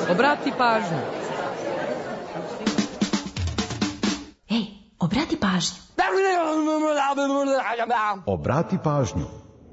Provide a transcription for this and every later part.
Obrati pažnju. Ej, obrati pažnju. Obrati pažnju.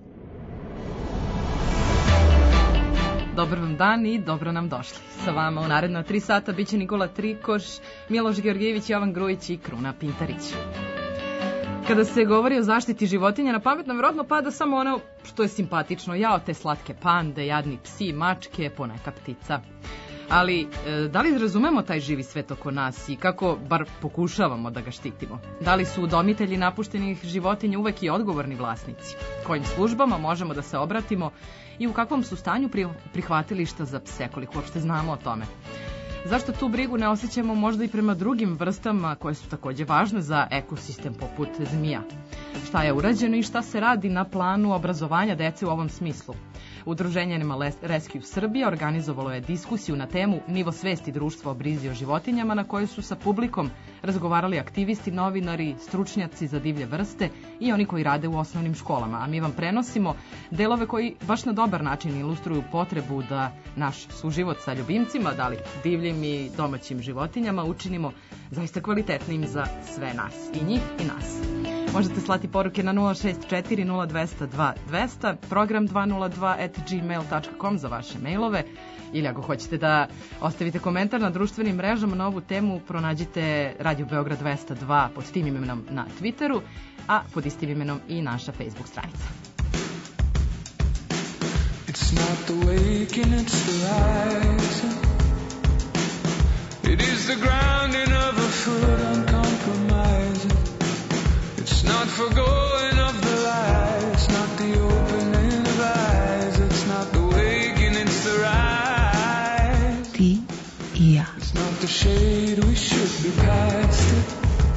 Dobar vam dan i dobro nam došli. Sa vama u naredna 3 sata biće Nikola Trikoš, Miloš Georgijević, Jovan Grujić i Kruna Pintarić. Kada se govori o zaštiti životinja, na pamet nam verovatno pada samo ono što je simpatično. Jao, te slatke pande, jadni psi, mačke, poneka ptica. Ali, da li razumemo taj živi svet oko nas i kako bar pokušavamo da ga štitimo? Da li su udomitelji napuštenih životinja uvek i odgovorni vlasnici? Kojim službama možemo da se obratimo i u kakvom su stanju prihvatilišta za pse, koliko uopšte znamo o tome? Zašto tu brigu ne osjećamo možda i prema drugim vrstama koje su takođe važne za ekosistem poput zmija? Šta je urađeno i šta se radi na planu obrazovanja dece u ovom smislu? Udruženje Animal Rescue Srbija organizovalo je diskusiju na temu nivo svesti društva o brizi o životinjama, na kojoj su sa publikom razgovarali aktivisti, novinari, stručnjaci za divlje vrste i oni koji rade u osnovnim školama. A mi vam prenosimo delove koji baš na dobar način ilustruju potrebu da naš suživot sa ljubimcima, da li divljim i domaćim životinjama, učinimo zaista kvalitetnim za sve nas, i njih i nas. Možete slati poruke na 064 0200 2200, program 202@gmail.com za vaše mailove, ili ako hoćete da ostavite komentar na društvenim mrežama na ovu temu, pronađite Radio Beograd 202 pod tim imenom na Twitteru, a pod istim imenom i naša Facebook stranica. It's not the waking, it's the rising. It is the grounding of a foot uncompromising. It's not forgoing of the lies, not the opening of eyes. It's not the waking, it's the rise. Ti i ja. It's not the shade, we should be past it.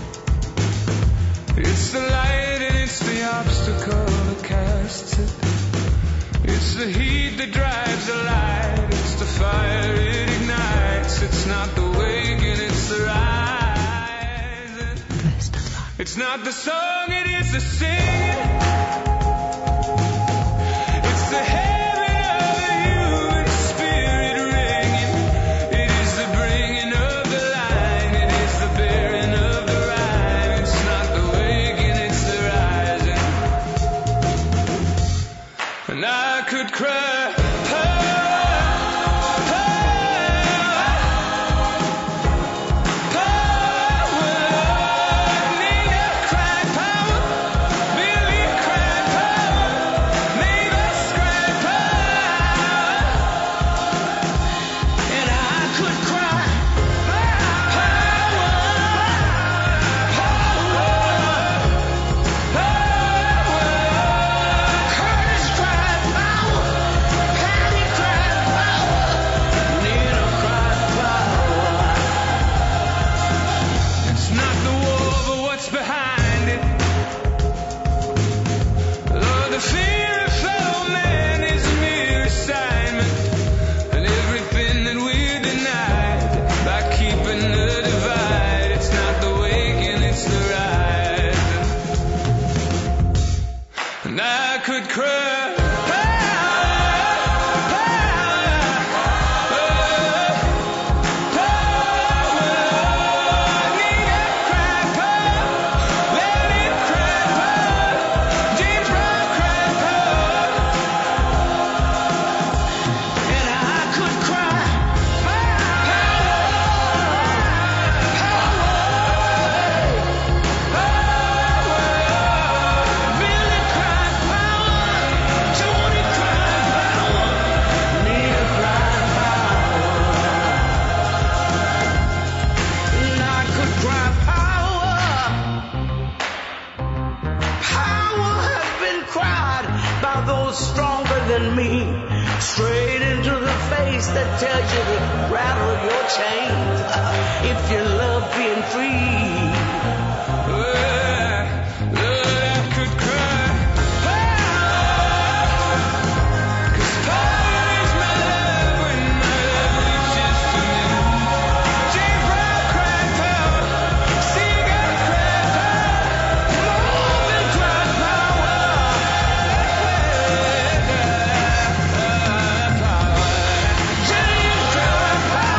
It's the light and it's the obstacle that casts it. It's the heat that drives the light. It's the fire it ignites. It's not the waking, it's the rise. It's not the song, it is the singing. It's the heaven of the human spirit ringing. It is the bringing of the line. It is the bearing of the rhyme. It's not the waking, it's the rising. And I could cry. Power.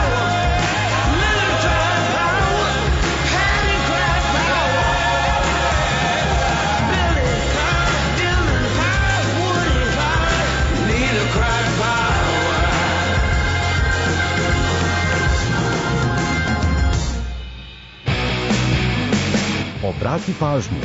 Obrati pažnju.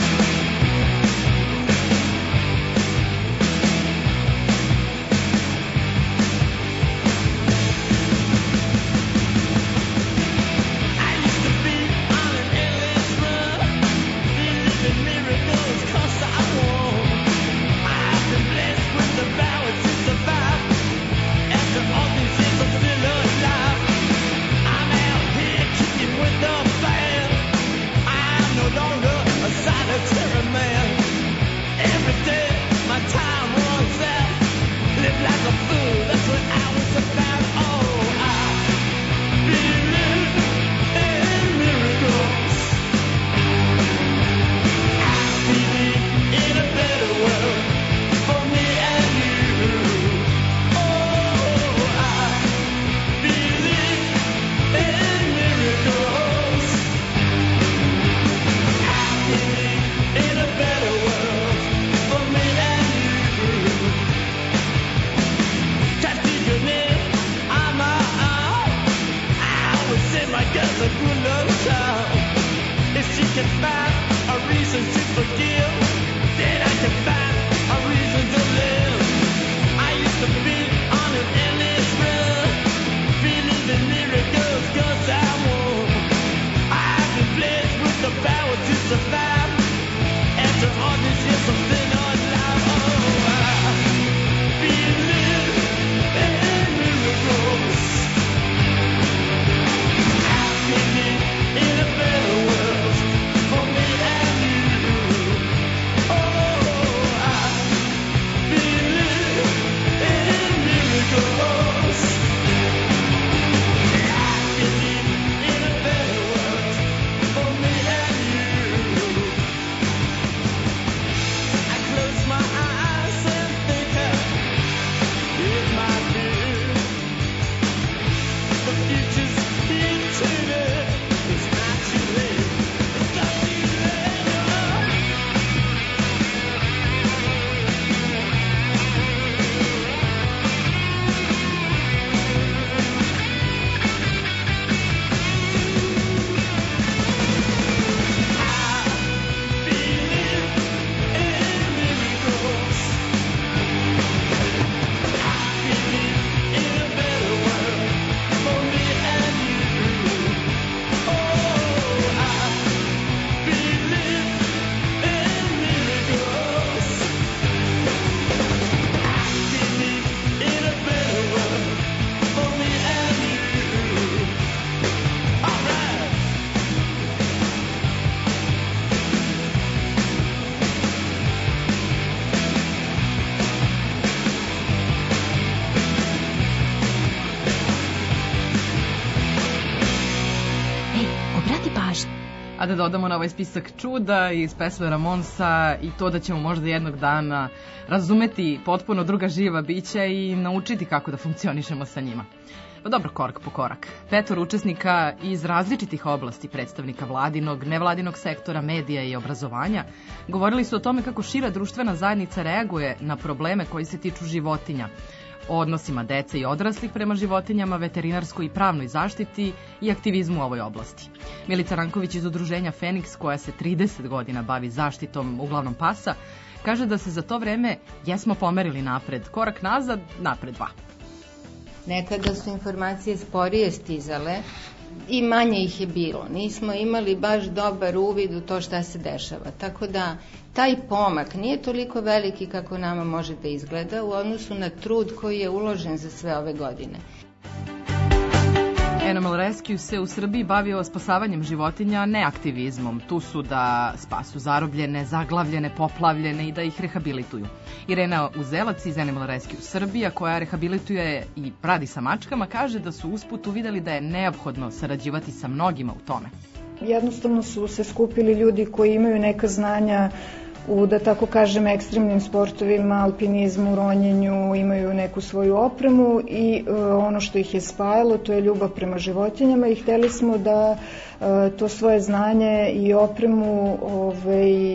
A da dodamo na ovaj spisak čuda iz pesme Ramonsa i to da ćemo možda jednog dana razumeti potpuno druga živa bića i naučiti kako da funkcionišemo sa njima. Pa dobro, korak po korak. 5 učesnika iz različitih oblasti, predstavnika vladinog, nevladinog sektora, medija i obrazovanja, govorili su o tome kako šira društvena zajednica reaguje na probleme koji se tiču životinja, o odnosima dece i odraslih prema životinjama, veterinarskoj i pravnoj zaštiti i aktivizmu u ovoj oblasti. Milica Ranković iz udruženja Feniks, koja se 30 godina bavi zaštitom uglavnom pasa, kaže da se za to vreme jesmo pomerili napred, korak nazad, napred 2. Nekada su informacije sporije stizale i manje ih je bilo. Nismo imali baš dobar uvid u to šta se dešava. Tako da taj pomak nije toliko veliki kako nama može da izgleda u odnosu na trud koji je uložen za sve ove godine. Animal Rescue se u Srbiji bavio spasavanjem životinja, ne aktivizmom. Tu su da spasu zarobljene, zaglavljene, poplavljene i da ih rehabilituju. Irena Uzelac iz Animal Rescue Srbija, koja rehabilituje i radi sa mačkama, kaže da su usput uvideli da je neophodno sarađivati sa mnogima u tome. Jednostavno su se skupili ljudi koji imaju neka znanja u, da tako kažem, ekstremnim sportovima, alpinizmu, ronjenju, imaju neku svoju opremu i ono što ih je spajalo, to je ljubav prema životinjama i hteli smo da to svoje znanje i opremu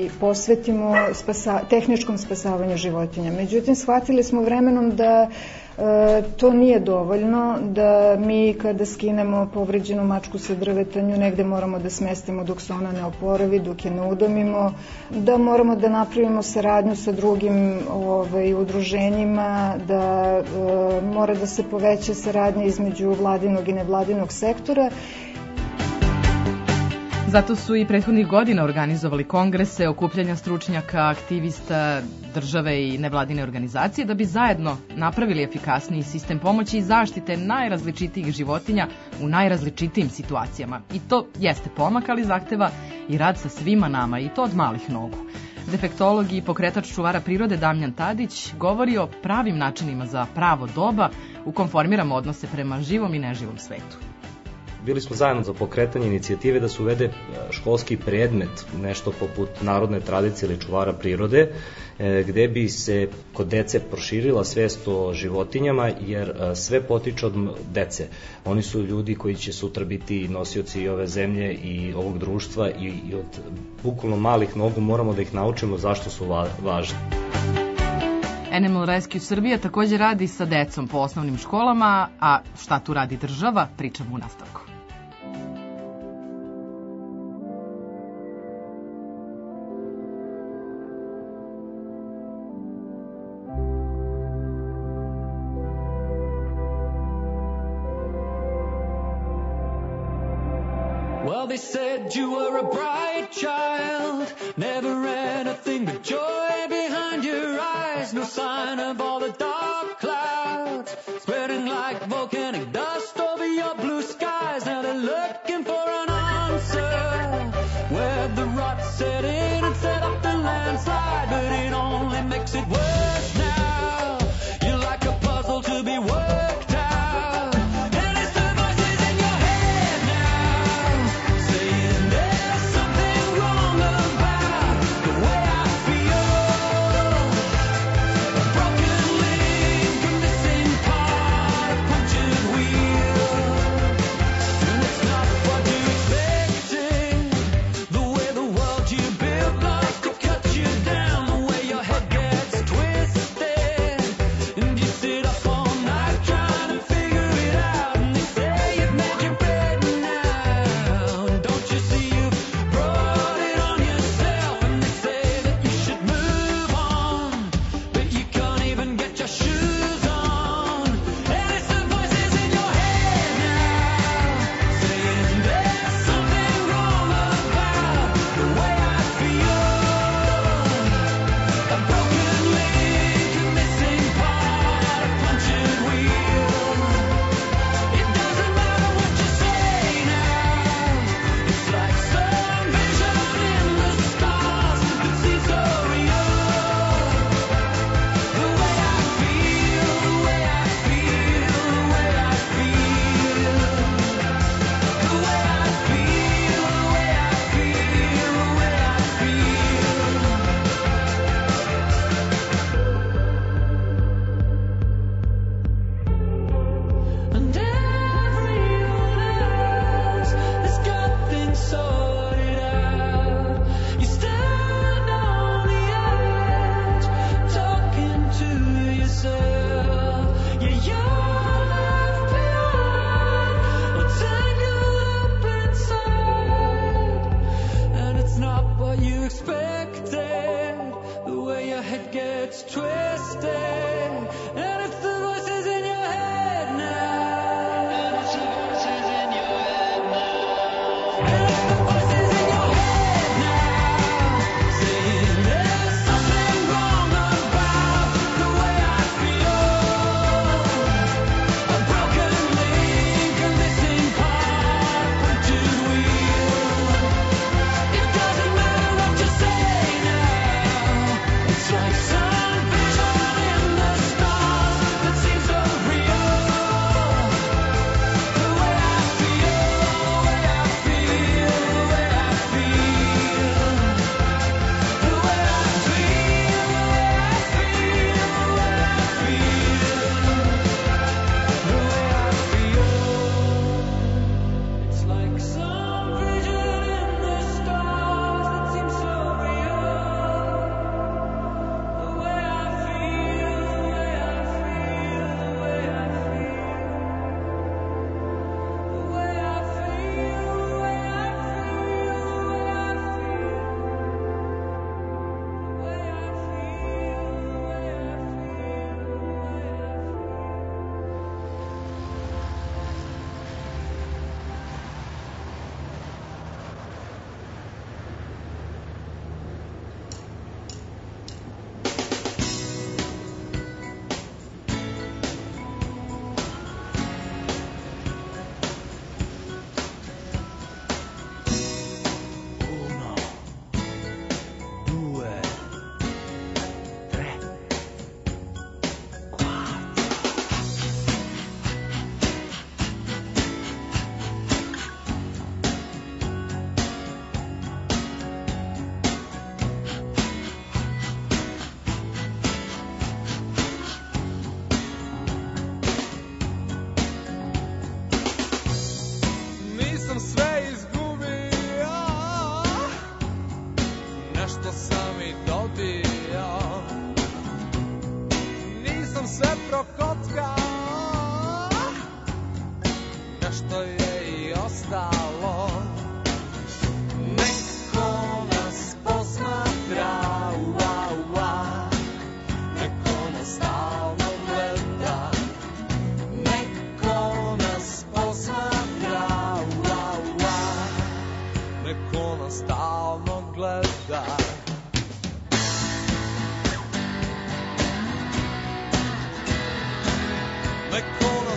posvetimo tehničkom spasavanju životinja. Međutim, shvatili smo vremenom da To nije dovoljno, da mi kada skinemo povređenu mačku sa drveta nju negde moramo da smestimo dok se ona ne oporavi, dok je ne udomimo, da moramo da napravimo saradnju sa drugim udruženjima, da mora da se poveća saradnja između vladinog i nevladinog sektora. Zato su i prethodnih godina organizovali kongrese, okupljanja stručnjaka, aktivista, države i nevladine organizacije da bi zajedno napravili efikasniji sistem pomoći i zaštite najrazličitijih životinja u najrazličitijim situacijama. I to jeste pomak, ali zahteva i rad sa svima nama, i to od malih nogu. Defektolog i pokretač čuvara prirode Damjan Tadić govori o pravim načinima za pravo doba u kom formiramo odnose prema živom i neživom svetu. Bili smo zajedno za pokretanje inicijative da se uvede školski predmet, nešto poput narodne tradicije ili čuvara prirode, gde bi se kod dece proširila svest o životinjama, jer sve potiče od dece. Oni su ljudi koji će sutra biti nosioci i ove zemlje i ovog društva i od bukvalno malih nogu moramo da ih naučimo zašto su važni. Animal Rescue Srbija takođe radi sa decom po osnovnim školama, a šta tu radi država, pričamo u nastavku. Well, they said you were a bright child, never anything but joy behind your eyes, no sign of all the dark clouds, spreading like volcanic dust over your blue skies. Now they're looking for an answer, where the rot set in and set up the landslide, but it only makes it worse now. You're like a puzzle to be worked out. Wheel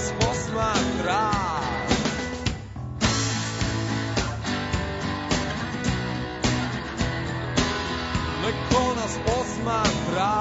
nas posmatra. Neko nas posmatra.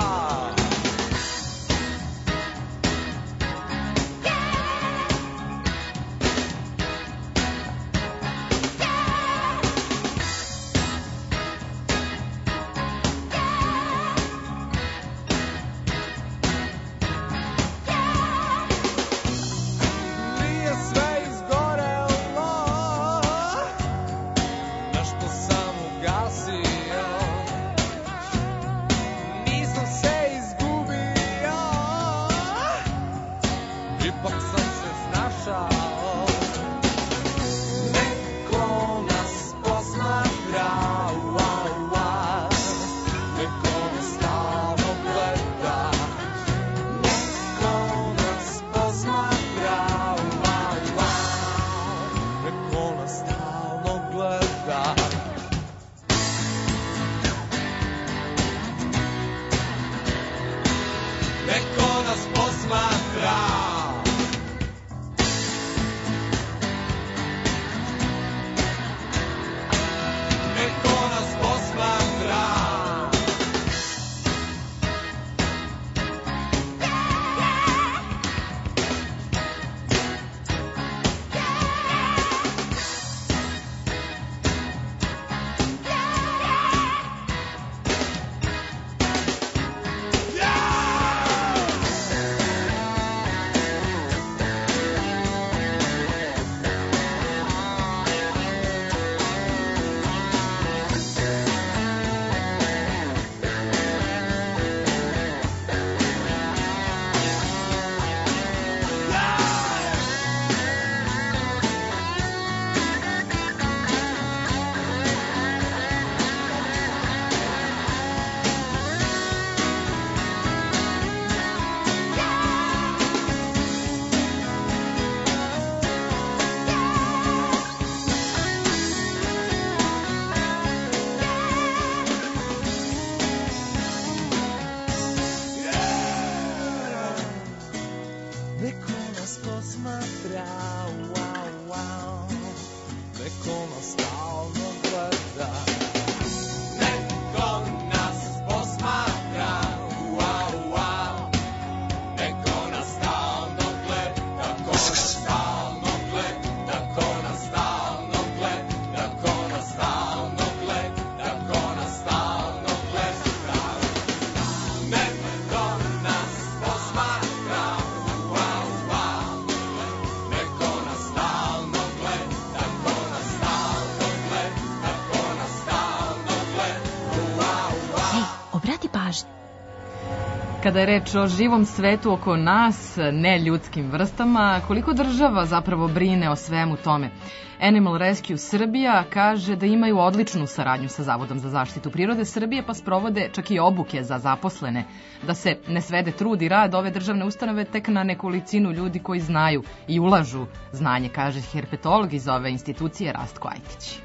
Kada je reč o živom svetu oko nas, ne ljudskim vrstama, koliko država zapravo brine o svemu tome? Animal Rescue Srbija kaže da imaju odličnu saradnju sa Zavodom za zaštitu prirode Srbije, pa sprovode čak i obuke za zaposlene, da se ne svede trud i rad ove državne ustanove tek na nekolicinu ljudi koji znaju i ulažu znanje, kaže herpetolog iz ove institucije Rastko Ajtić.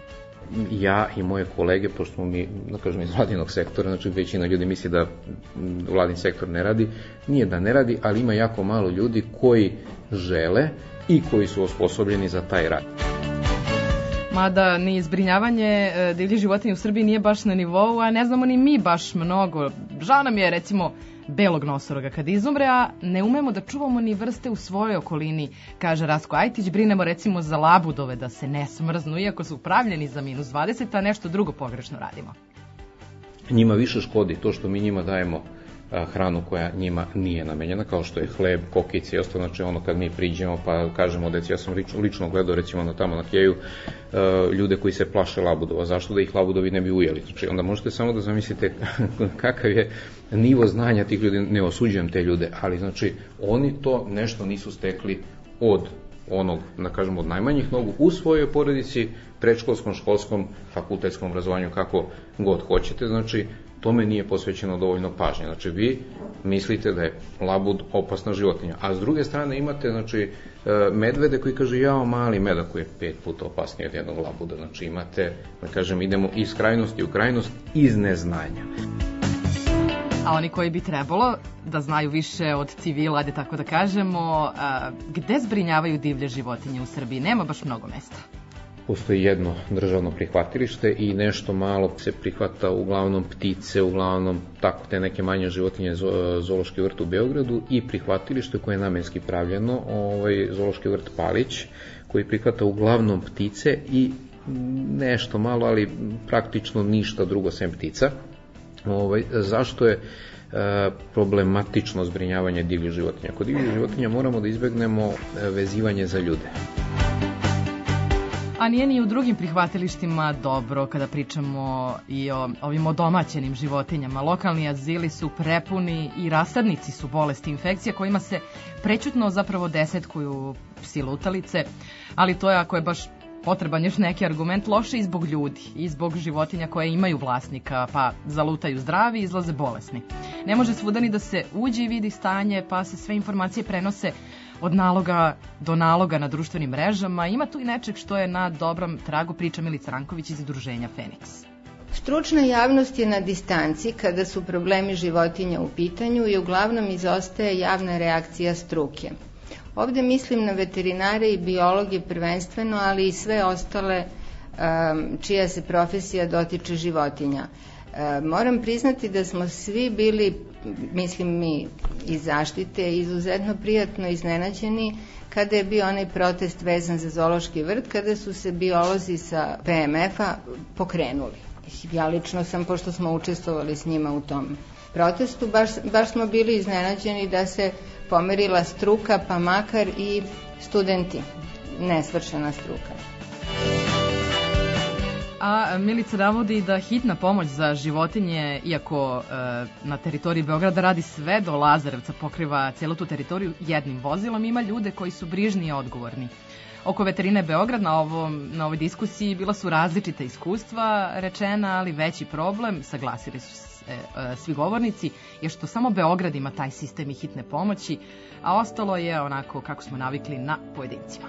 Ja i moje kolege, pošto smo mi, da kažem, iz vladinog sektora, znači većina ljudi misli da vladin sektor ne radi, nije da ne radi, ali ima jako malo ljudi koji žele i koji su osposobljeni za taj rad. Mada ni zbrinjavanje divljih životinja u Srbiji nije baš na nivou, a ne znamo ni mi baš mnogo. Žao nam je, recimo, belog nosoroga kad izumre, a ne umemo da čuvamo ni vrste u svojoj okolini, kaže Rastko Ajtić. Brinemo recimo za labudove da se ne smrznu, iako su pravljeni za -20, a nešto drugo pogrešno radimo. Njima više škodi to što mi njima dajemo hranu koja njima nije namenjena, kao što je hleb, kokice i ostalo. Znači ono kad mi priđemo pa kažemo deci, ja sam lično gledao recimo tamo na Keju ljude koji se plaše labudova, zašto da ih labudovi ne bi ujeli? Znači onda možete samo da zamislite kakav je nivo znanja tih ljudi, ne osuđujem te ljude, ali znači oni to nešto nisu stekli od onog, da kažemo, od najmanjih nogu u svojoj porodici, predškolskom, školskom, fakultetskom obrazovanju, kako god hoćete, znači tome nije posvećeno dovoljno pažnje. Znači vi mislite da je labud opasna životinja, a s druge strane imate znači medvede koji kažu jao mali medak koji je 5 puta opasniji od jednog labuda. Znači imate, da kažem, idemo iz krajnosti u krajnost iz neznanja. A oni koji bi trebalo da znaju više od civila, ajde tako da kažemo, gde zbrinjavaju divlje životinje u Srbiji? Nema baš mnogo mesta. Postoji jedno državno prihvatilište i nešto malo se prihvata, uglavnom ptice, uglavnom tako te neke manje životinje, zoološki vrt u Beogradu i prihvatilište koje je namenski pravljeno, zoološki vrt Palić, koji prihvata uglavnom ptice i nešto malo, ali praktično ništa drugo sem ptica. Zašto je problematično zbrinjavanje divljih životinja? Kod divljih životinja moramo da izbegnemo vezivanje za ljude. A nije ni u drugim prihvatilištima dobro kada pričamo i o ovim odomaćenim životinjama. Lokalni azili su prepuni i rasadnici su bolesti infekcija kojima se prećutno zapravo desetkuju psi lutalice, ali to je, ako je baš potreban još neki argument, loše i zbog ljudi i zbog životinja koje imaju vlasnika, pa zalutaju zdravi i izlaze bolesni. Ne može svuda ni da se uđe i vidi stanje, pa se sve informacije prenose od naloga do naloga na društvenim mrežama. Ima tu i nečeg što je na dobrom tragu, priča Milica Ranković iz Udruženja Feniks. Stručna javnost je na distanci kada su problemi životinja u pitanju i uglavnom izostaje javna reakcija struke. Ovde mislim na veterinare i biologe prvenstveno, ali i sve ostale čija se profesija dotiče životinja. Moram priznati da smo svi bili, mislim mi iz zaštite, izuzetno prijatno iznenađeni kada je bio onaj protest vezan za zoološki vrt, kada su se biolozi sa PMF-a pokrenuli. Ja lično sam, pošto smo učestvovali s njima u tom protestu, baš smo bili iznenađeni da se pomerila struka, pa makar i studenti, nesvršena struka. A Milica navodi da hitna pomoć za životinje, iako na teritoriji Beograda radi sve do Lazarevca, pokriva celu tu teritoriju jednim vozilom, ima ljude koji su brižni i odgovorni. Oko veterine Beograd na ovoj diskusiji bila su različita iskustva rečena, ali veći problem, saglasili su svi govornici, je što samo Beograd ima taj sistem i hitne pomoći, a ostalo je onako kako smo navikli na pojedincima.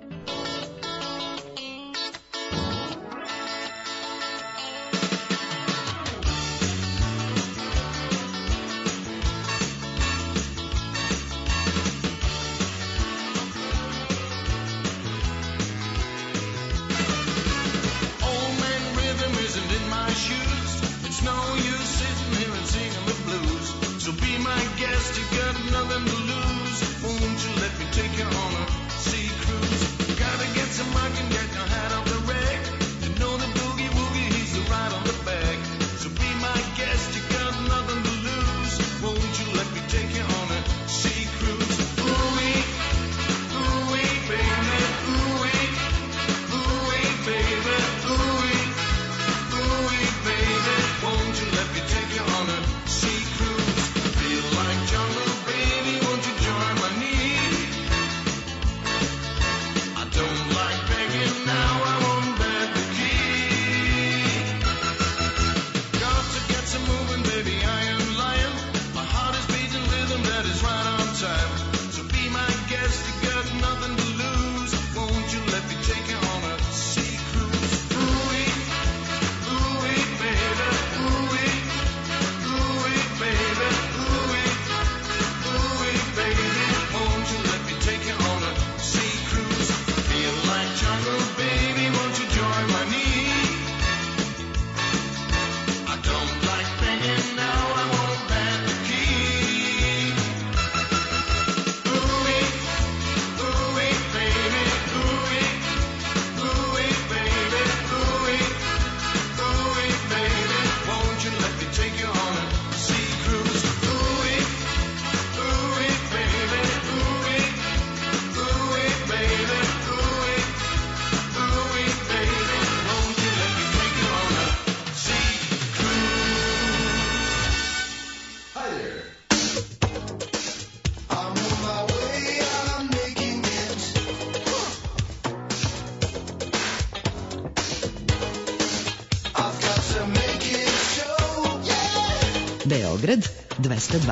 Beograd 202.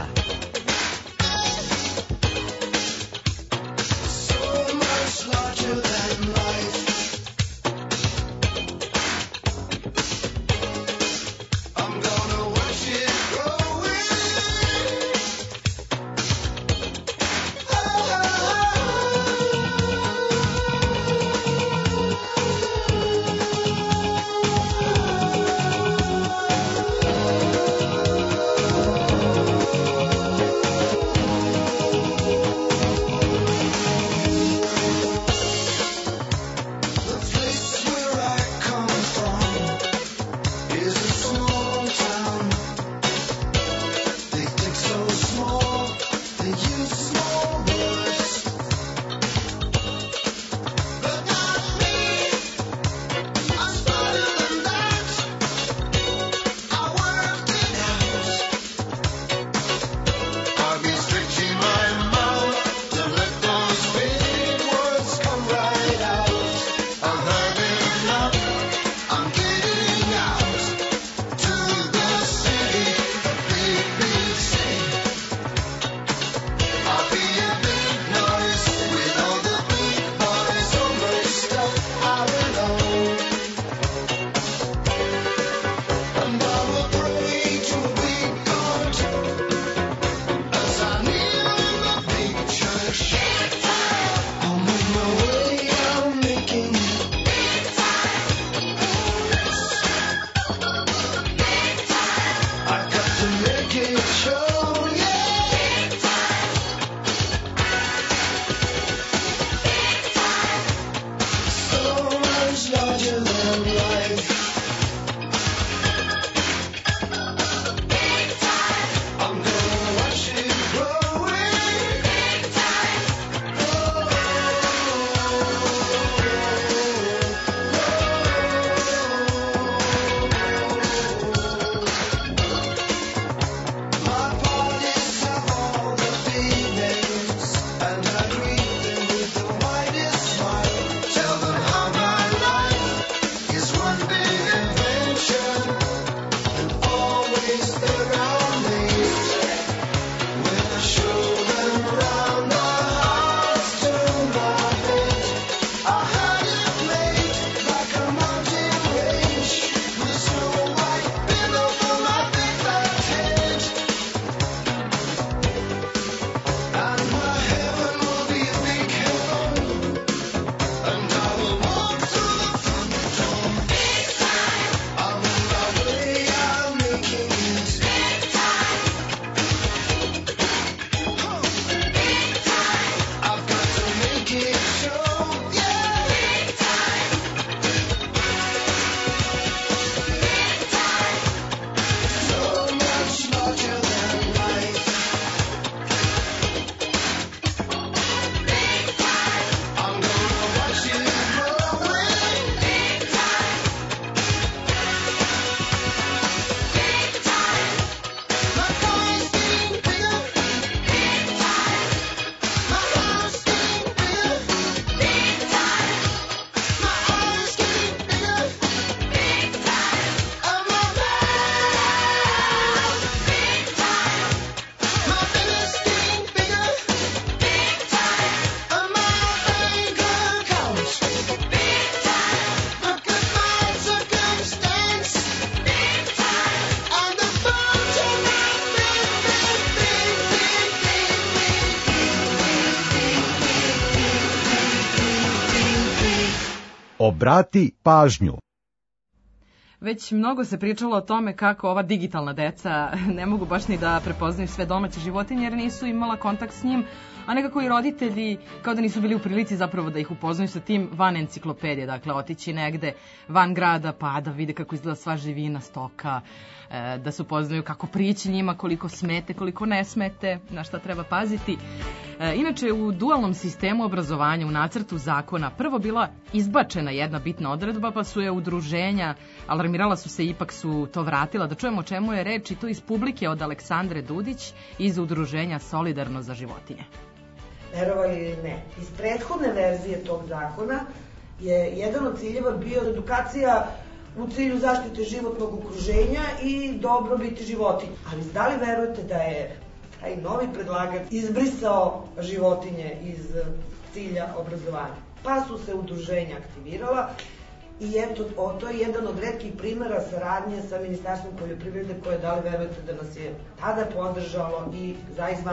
Obrati pažnju. Već mnogo se pričalo o tome kako ova digitalna deca ne mogu baš ni da prepoznaju sve domaće životinje jer nisu imala kontakt s njim, a nekako i roditelji kao da nisu bili u prilici zapravo da ih upoznaju sa tim van enciklopedije, dakle otići negde van grada pa da vide kako izgleda sva živina, stoka, da se upoznaju kako prići njima, koliko smete, koliko ne smete, na šta treba paziti. Inače, u dualnom sistemu obrazovanja u nacrtu zakona prvo bila izbačena jedna bitna odredba, pa su je udruženja, alarmirala su se i ipak su to vratila. Da čujemo o čemu je reč i to iz publike od Aleksandre Dudić iz udruženja Solidarno za životinje. Verovali ili ne, iz prethodne verzije tog zakona je jedan od ciljeva bio edukacija u cilju zaštite životnog okruženja i dobrobiti životinja. Ali da li verujete da je taj novi predlagač izbrisao životinje iz cilja obrazovanja? Pa su se udruženja aktivirala i eto, to je jedan od retkih primjera saradnje sa Ministarstvom poljoprivrede koje, da li verujete da nas je tada podržalo i zaista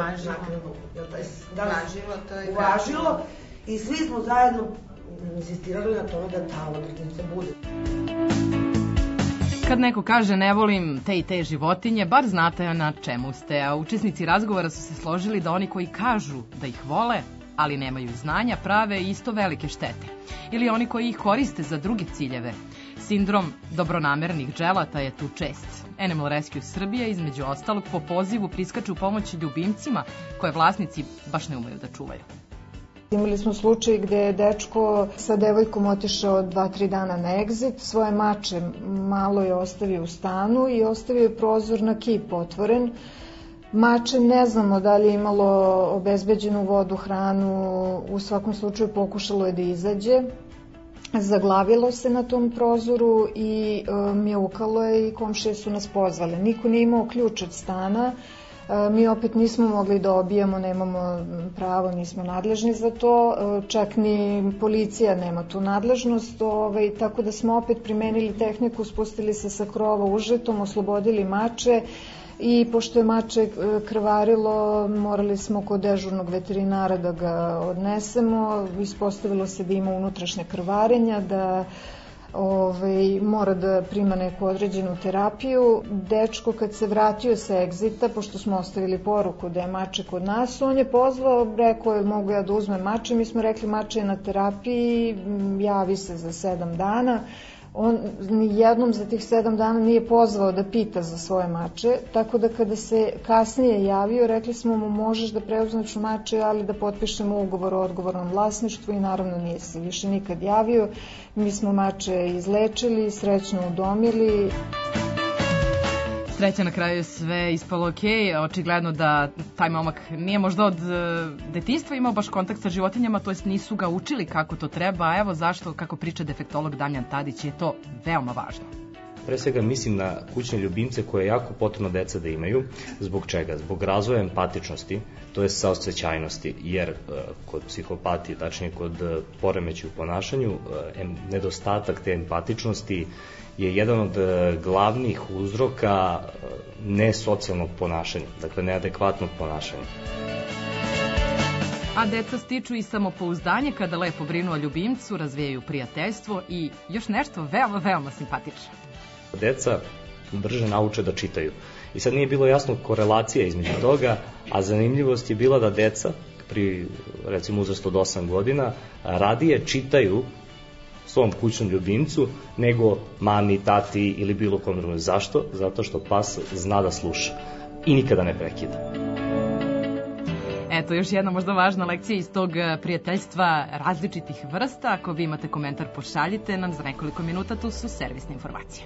uvažilo i svi smo zajedno insistirali na tome da ta odrednica bude. Kad neko kaže ne volim te i te životinje, bar znate na čemu ste, a učesnici razgovora su se složili da oni koji kažu da ih vole, ali nemaju znanja, prave isto velike štete. Ili oni koji ih koriste za druge ciljeve. Sindrom dobronamernih dželata je tu čest. Animal Rescue Srbije, između ostalog, po pozivu priskače u pomoć ljubimcima koje vlasnici baš ne umeju da čuvaju. Imali smo slučaj gde je dečko sa devojkom otišao 2-3 dana na egzit, svoje mače malo je ostavio u stanu i ostavio je prozor na kip otvoren. Mače ne znamo da li je imalo obezbeđenu vodu, hranu, u svakom slučaju pokušalo je da izađe. Zaglavilo se na tom prozoru i mjaukalo je i komšije su nas pozvale. Niko nije imao ključ od stana. Mi opet nismo mogli da obijemo, nemamo pravo, nismo nadležni za to, čak ni policija nema tu nadležnost, tako da smo opet primenili tehniku, spustili se sa krova užetom, oslobodili mače i pošto je mače krvarilo, morali smo kod dežurnog veterinara da ga odnesemo, ispostavilo se da ima unutrašnje krvarenja, da mora da prima neku određenu terapiju. Dečko kad se vratio sa egzita, pošto smo ostavili poruku da je mače kod nas, on je pozvao, rekao je mogu ja da uzmem mače, mi smo rekli mače je na terapiji, javi se za 7 dana. On nijednom za tih 7 dana nije pozvao da pita za svoje mače, tako da kada se kasnije javio, rekli smo mu možeš da preuzmeš mače, ali da potpišemo ugovor o odgovornom vlasništvu i naravno nije se više nikad javio. Mi smo mače izlečili, srećno udomili. Sreća, na kraju sve ispalo okej. Očigledno da taj momak nije možda od detinjstva imao baš kontakt sa životinjama, to jest nisu ga učili kako to treba, a evo zašto, kako priča defektolog Damjan Tadić, je to veoma važno. Pre svega mislim na kućne ljubimce koje je jako potrebno deca da imaju. Zbog čega? Zbog razvoja empatičnosti, to je saosećajnosti, jer kod psihopatije, tačnije kod poremećaja u ponašanju, nedostatak te empatičnosti je jedan od glavnih uzroka nesocijalnog ponašanja, dakle neadekvatnog ponašanja. A deca stiču i samopouzdanje kada lepo brinu o ljubimcu, razvijaju prijateljstvo i još nešto veoma, veoma simpatično. Deca brže nauče da čitaju. I sad nije bilo jasno korelacija između toga, a zanimljivost je bila da deca pri recimo uzrastu od 8 godina radije čitaju svom kućnom ljubimcu nego mami, tati ili bilo kom drugom. Zašto? Zato što pas zna da sluša i nikada ne prekida. Eto, još jedna možda važna lekcija iz tog prijateljstva različitih vrsta. Ako vi imate komentar, pošaljite nam za nekoliko minuta, tu su servisne informacije.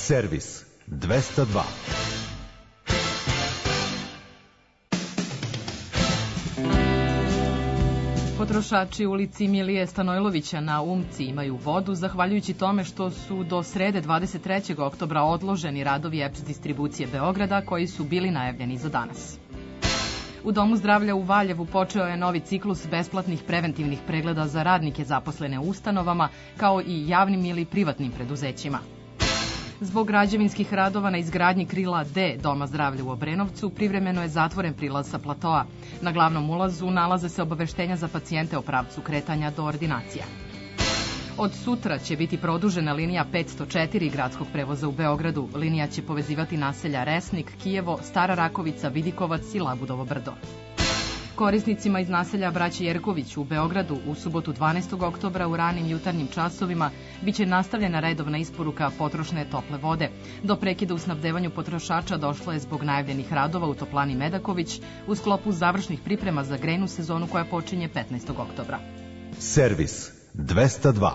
Servis 202. Potrošači u ulici Milije Stanojlovića na Umci imaju vodu zahvaljujući tome što su do srede 23. oktobra odloženi radovi EPS distribucije Beograda koji su bili najavljeni za danas. U Domu zdravlja u Valjevu počeo je novi ciklus besplatnih preventivnih pregleda za radnike zaposlene u ustanovama, kao i javnim ili privatnim preduzećima. Zbog građevinskih radova na izgradnji krila D Doma zdravlja u Obrenovcu privremeno je zatvoren prilaz sa platoa. Na glavnom ulazu nalaze se obaveštenja za pacijente o pravcu kretanja do ordinacija. Od sutra će biti produžena linija 504 gradskog prevoza u Beogradu. Linija će povezivati naselja Resnik, Kijevo, Stara Rakovica, Vidikovac i Labudovo brdo. Korisnicima iz naselja Braće Jerković u Beogradu u subotu 12. oktobra u ranim jutarnjim časovima biće nastavljena redovna isporuka potrošne tople vode. Do prekida u snabdevanju potrošača došlo je zbog najavljenih radova u toplani Medaković u sklopu završnih priprema za grejnu sezonu koja počinje 15. oktobra. Servis 202.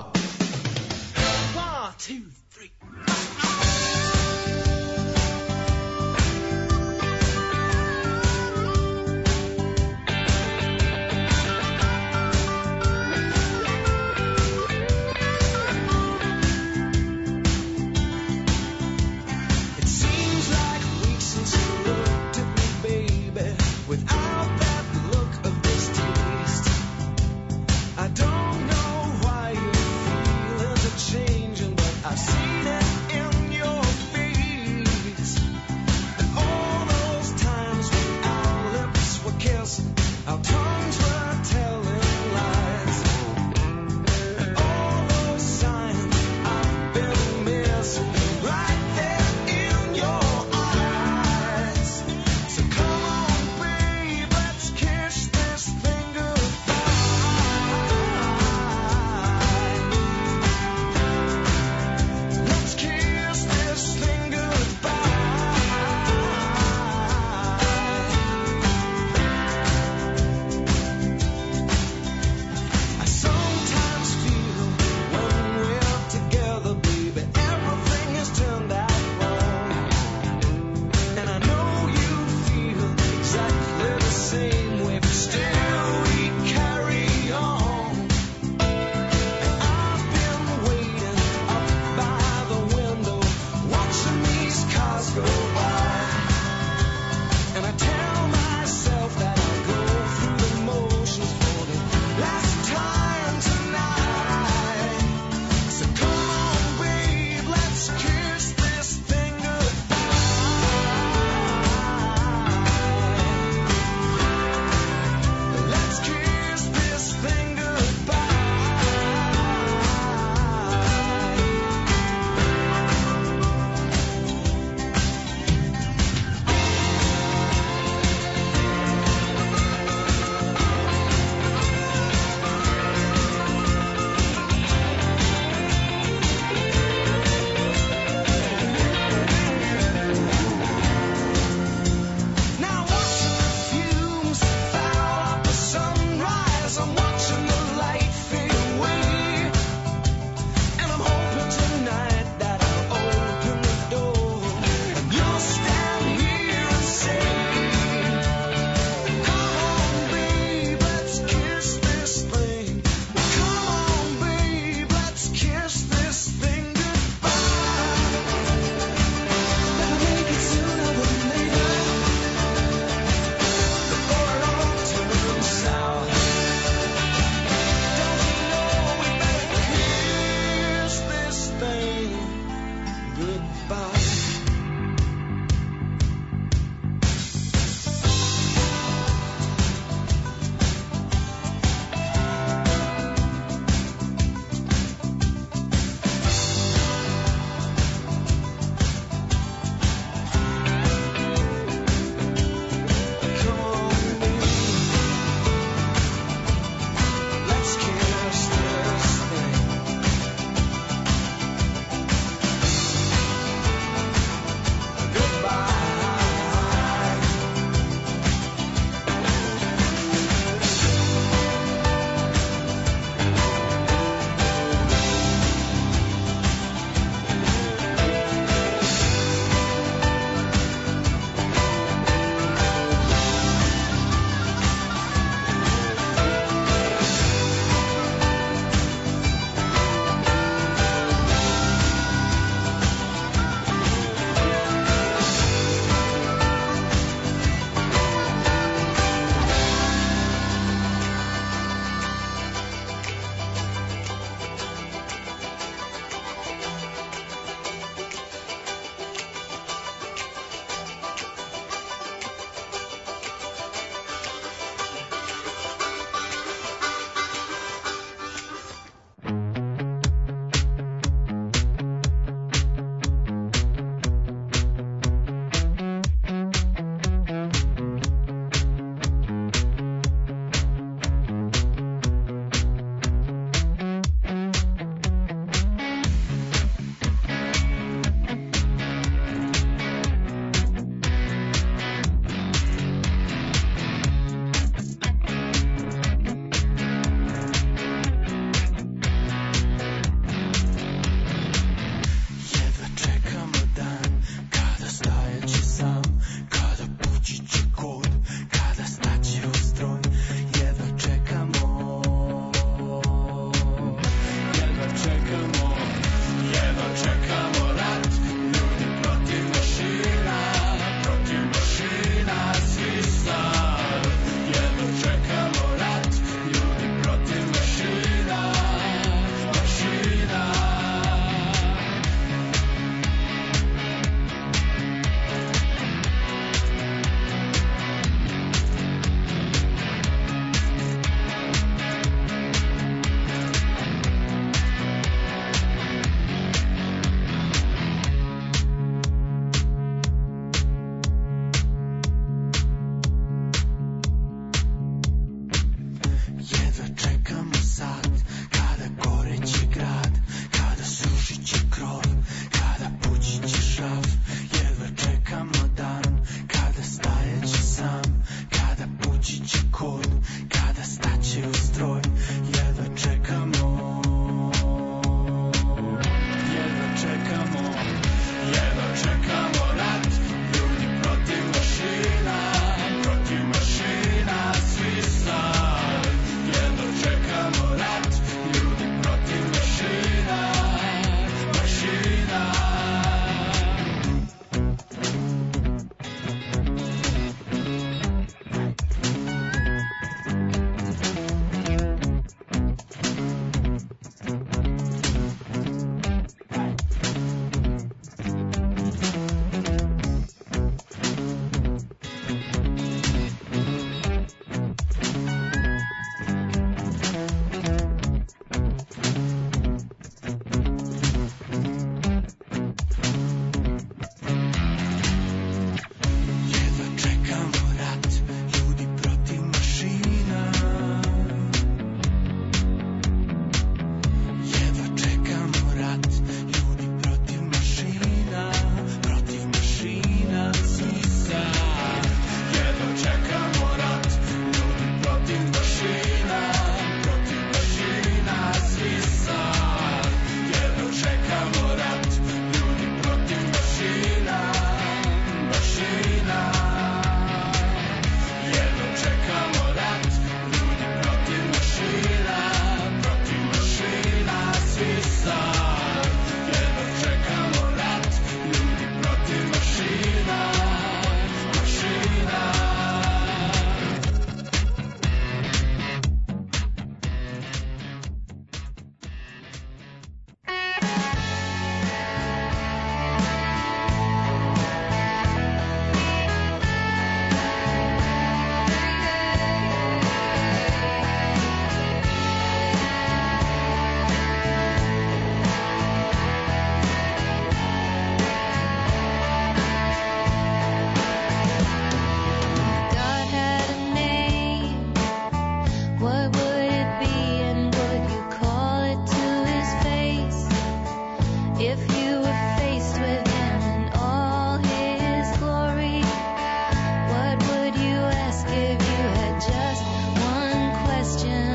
If you were faced with him in all his glory, what would you ask if you had just one question?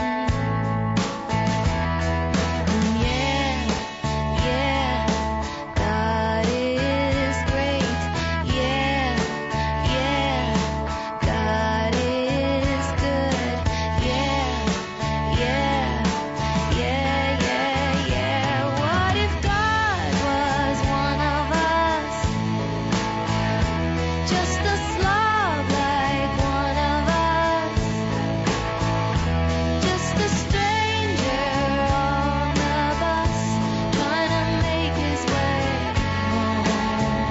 Yeah, yeah, God is great. Yeah, yeah, God is good. Yeah, yeah, yeah, yeah, yeah. What if God was one of us? Just a slob like one of us. Just a stranger on the bus trying to make his way home.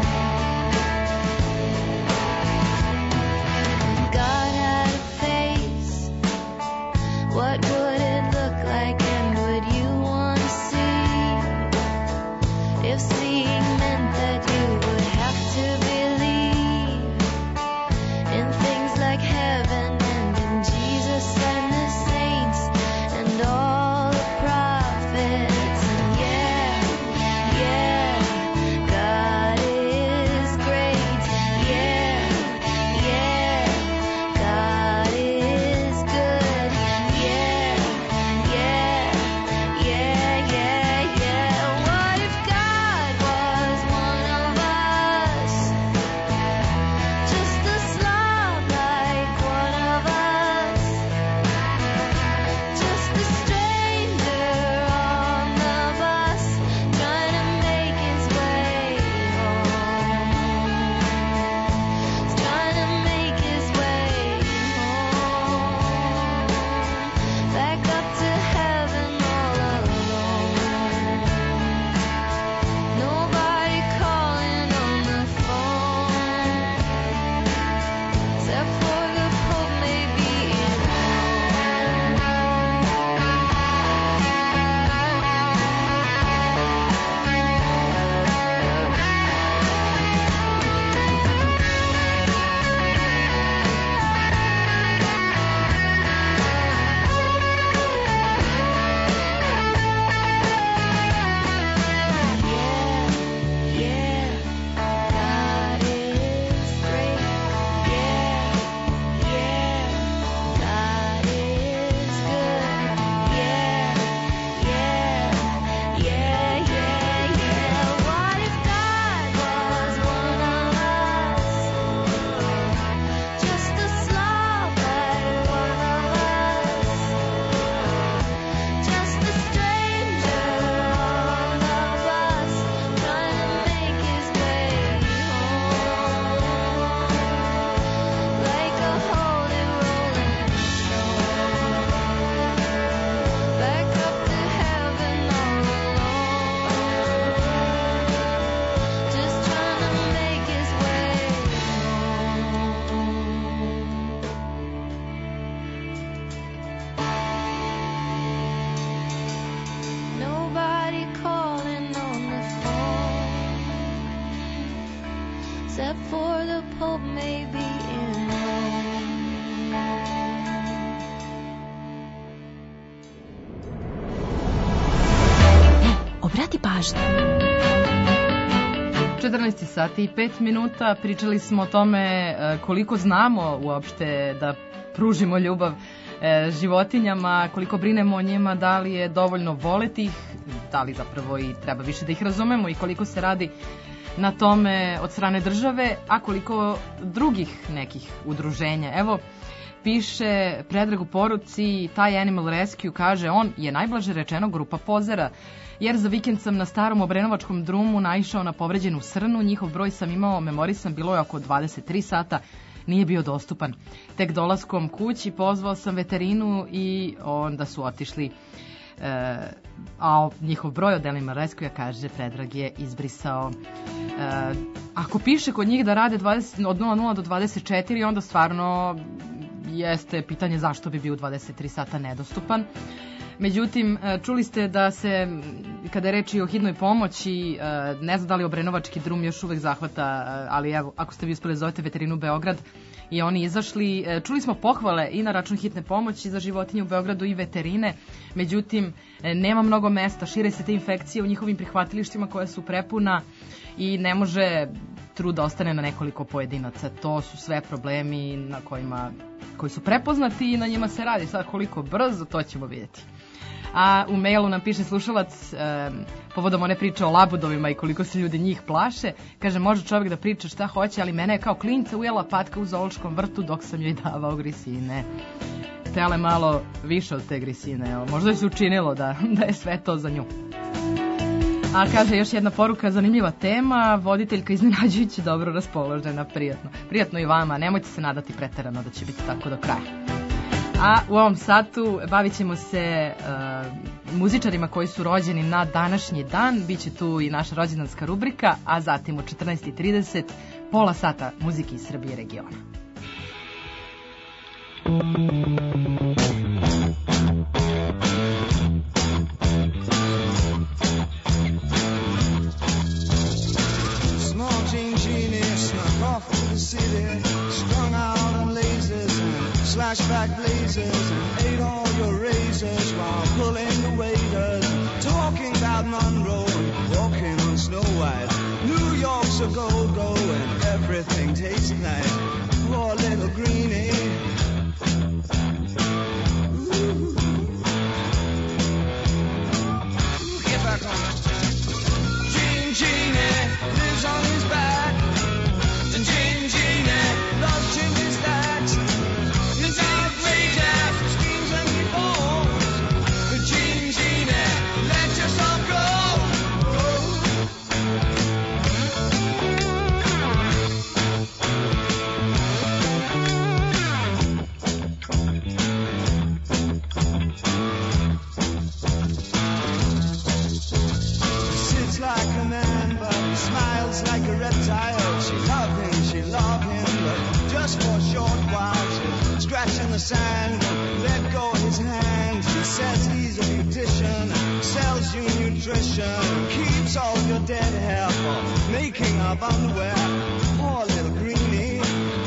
God had a face. What would it look like, and would you want to see? If seeing meant that you would have to believe in things like heaven and in Jesus and the saints and all the prophets. And yeah, yeah, God is great. Yeah, yeah, God is good. Yeah, yeah, yeah, yeah, yeah. What if God was one of us? Just a slob like one of us. Just a stranger on the bus trying to make his way home. Trying to make his way home. Back up to heaven all alone. Nobody calling on the phone, except for the Pope maybe in yeah, yeah, God is great. Yeah, yeah, God is good. Yeah, yeah, yeah, yeah, yeah. What if God was one of us? Just a slob like one of us. Just a stranger on the bus trying to make his way home. Like a holy rolling stone. Back up to heaven all alone. Just trying to make his way home. 'Nobody calling on the phone, except for the Pope maybe in Rome. Obrati pažnju. 14 sati i 5 minuta. Pričali smo o tome koliko znamo uopšte da pružimo ljubav životinjama, koliko brinemo o njima, da li je dovoljno voleti ih, da li zapravo i treba više da ih razumemo i koliko se radi na tome od strane države, a koliko drugih nekih udruženja. Evo, piše Predrag u poruci, taj Animal Rescue, kaže, on je najblaže rečeno grupa pozera, jer za vikend sam na starom obrenovačkom drumu naišao na povređenu srnu, njihov broj sam imao memorisan, bilo je oko 23 sata, nije bio dostupan. Tek dolaskom kući pozvao sam veterinu i onda su otišli, a njihov broj od Animal Rescue, kaže Predrag, je izbrisao. Ako piše kod njih da rade od 00 do 24, onda stvarno jeste pitanje zašto bi bio 23 sata nedostupan. Međutim, čuli ste da se, kada je reč i o hitnoj pomoći, ne znam da li Obrenovački drum još uvek zahvata, ali evo, ako ste vi uspeli zovete veterinu Beograd i oni izašli. Čuli smo pohvale i na račun hitne pomoći za životinje u Beogradu i veterine, međutim nema mnogo mesta, šire se te infekcije u njihovim prihvatilištima koja su prepuna i ne može trud da ostane na nekoliko pojedinaca. To su sve problemi koji su prepoznati i na njima se radi. Sad koliko brzo, to ćemo vidjeti. A u mailu nam piše slušalac povodom one priče o labudovima i koliko se ljudi njih plaše. Kaže, može čovjek da priča šta hoće, ali mene je kao klinca ujela patka u zoološkom vrtu dok sam joj davao grisine. Tele malo više od te grisine. Možda je se učinilo da je sve to za nju. A kaže još jedna poruka, zanimljiva tema, voditeljka iznenađujući dobro raspoložena, prijatno. Prijatno i vama, nemojte se nadati preterano da će biti tako do kraja. A u ovom satu bavit ćemo se muzičarima koji su rođeni na današnji dan. Biće tu i naša rođendanska rubrika, a zatim u 14:30 pola sata muzike iz Srbije i regiona. Small Jean Genie snuck off to the city, strung out on lasers and slashback blazers, and ate all your razors while pulling the waiters, talking about Monroe and walking on Snow White. New York's a go-go and everything tastes nice. Poor little greenie. Ooh. Get back on it. Jean Genie lives on his back, and Jean Genie loves chimney stacks. His outrageous schemes and he falls, but Jean Genie, let yourself go. Sits like a man, but he smiles like a reptile. She love him, but just for a short while. She'll scratch in the sand, let go of his hand. He says he's a beautician, sells you nutrition, keeps all your dead hair for making up underwear. Poor little greenie.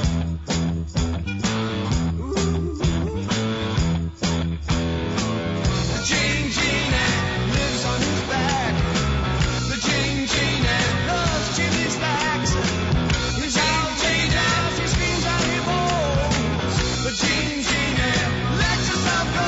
Jean Genie lives on his back. The Jean Genie loves chimney stacks. His outrageous, he screams and he moans. The Jean Genie, let yourself go.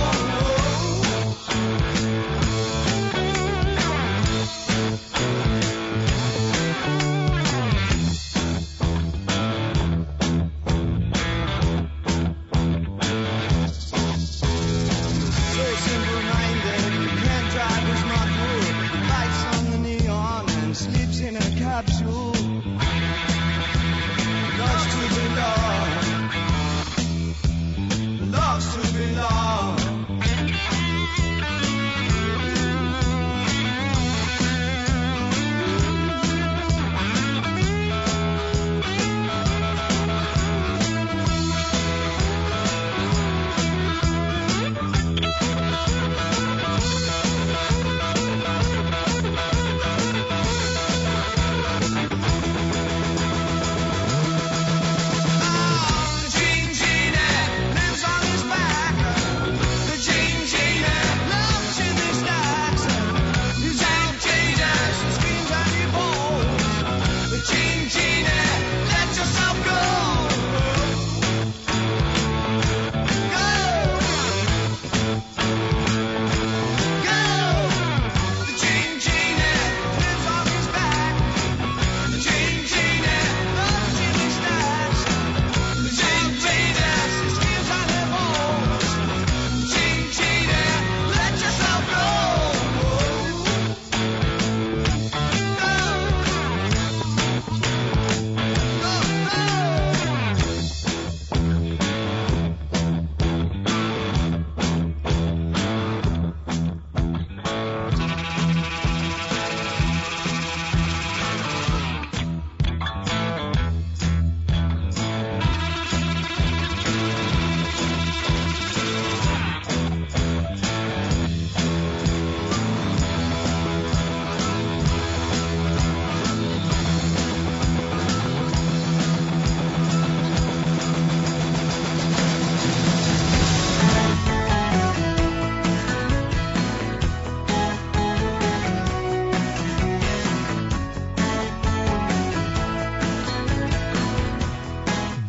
So simple-minded, can't drive his Mach-E, lights on the neon and sleeps in a capsule. Loves to belong, loves to belong. Jean Genie lives on his back.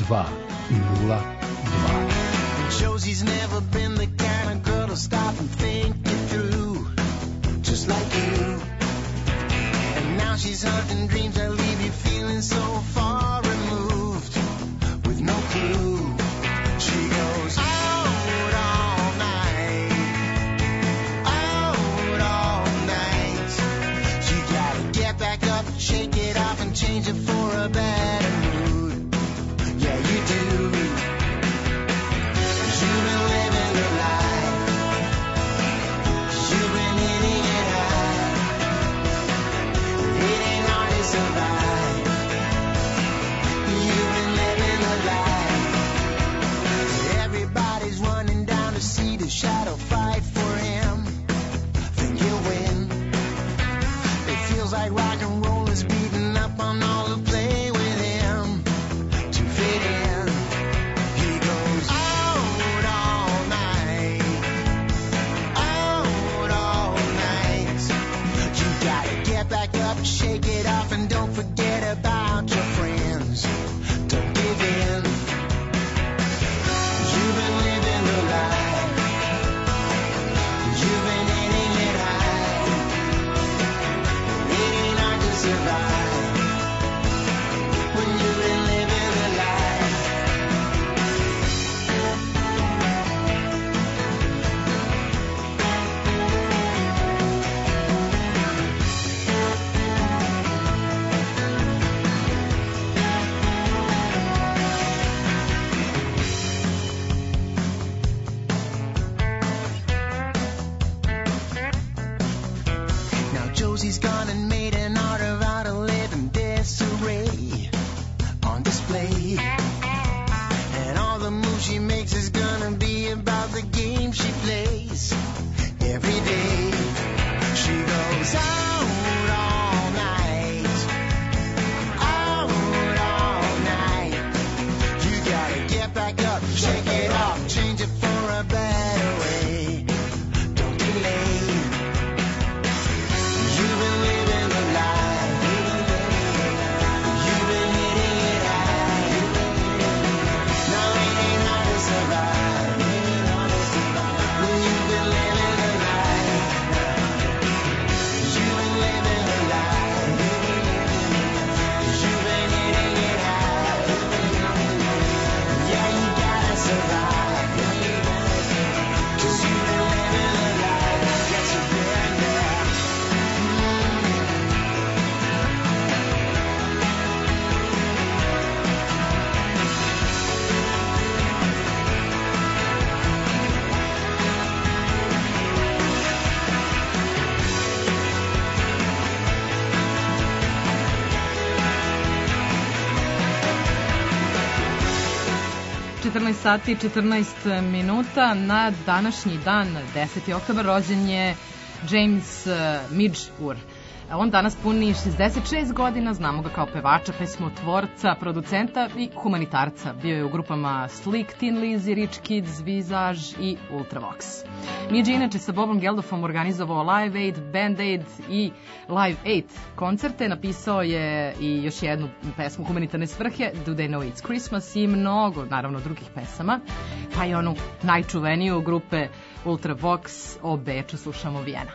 Josie's never been the kind of girl to stop and think it through, just like you. And now she's hunting dreams that leave you feeling so far removed, with no clue. She goes out all night, out all night. You gotta get back up, shake it off, and change it for a better mood. Yeah, you do. Shadow fight for him, think you'll win. It feels like rock and roll is beating up on all who play with him to fit in. He goes out all night, out all night. You gotta get back up, shake it off, and don't forget about your friends. Don't give in. You've been living the life. Josie's gone and made an art of how to live in disarray on display. And all the moves she makes is gonna be about the game she plays every day. She goes out all night, out all night. You gotta get back up, shake it off, change it for a better way. Don't delay. You've been living the life. You've been hitting it high. Now it ain't hard to survive. When you've been living the life. You've been living the life. You've been hitting it high. Yeah, you gotta survive. 'Cause you've been living the life. Yes, you've been there. Sati 14 minuta. Na današnji dan, 10. oktobar, rođen je James Midgewood. On danas puni 66 godina, znamo ga kao pevača, pesmotvorca, producenta i humanitarca. Bio je u grupama Slick, Tin Lizzy, Rich Kids, Visage i Ultravox. Midge inače sa Bobom Geldofom organizovao Live Aid, Band Aid i Live Aid koncerte. Napisao je i još jednu pesmu humanitarne svrhe, Do They Know It's Christmas, i mnogo, naravno, drugih pesama. Pa i onu najčuveniju grupe Ultravox, o Beču slušamo Vijena.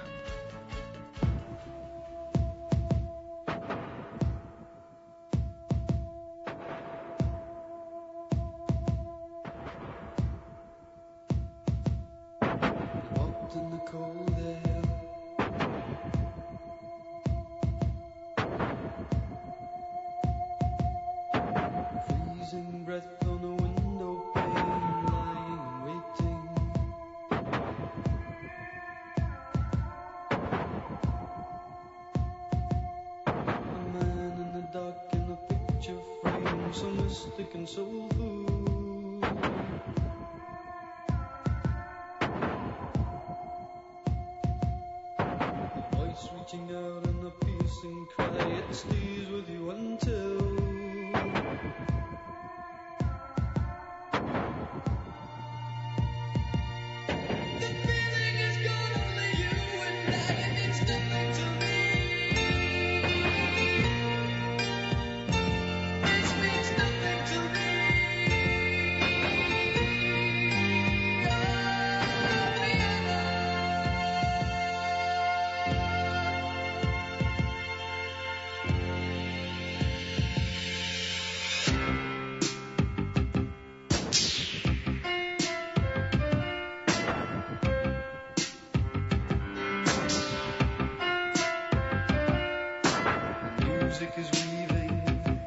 music is weaving.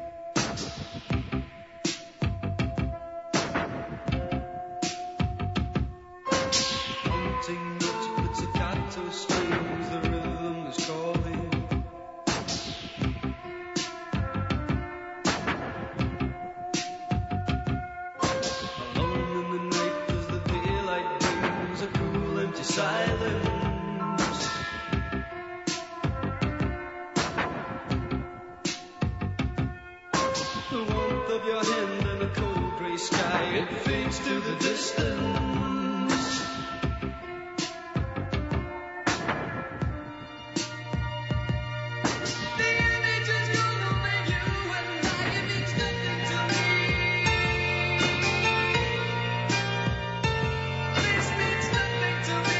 Hunting notes, pizzicato strings, the rhythm is calling. Alone in the night as the daylight brings a cool empty silence. The warmth of your hand in a cold grey sky, it fades to the distance. The image is gone over you and I, it means nothing to me. This means nothing to me.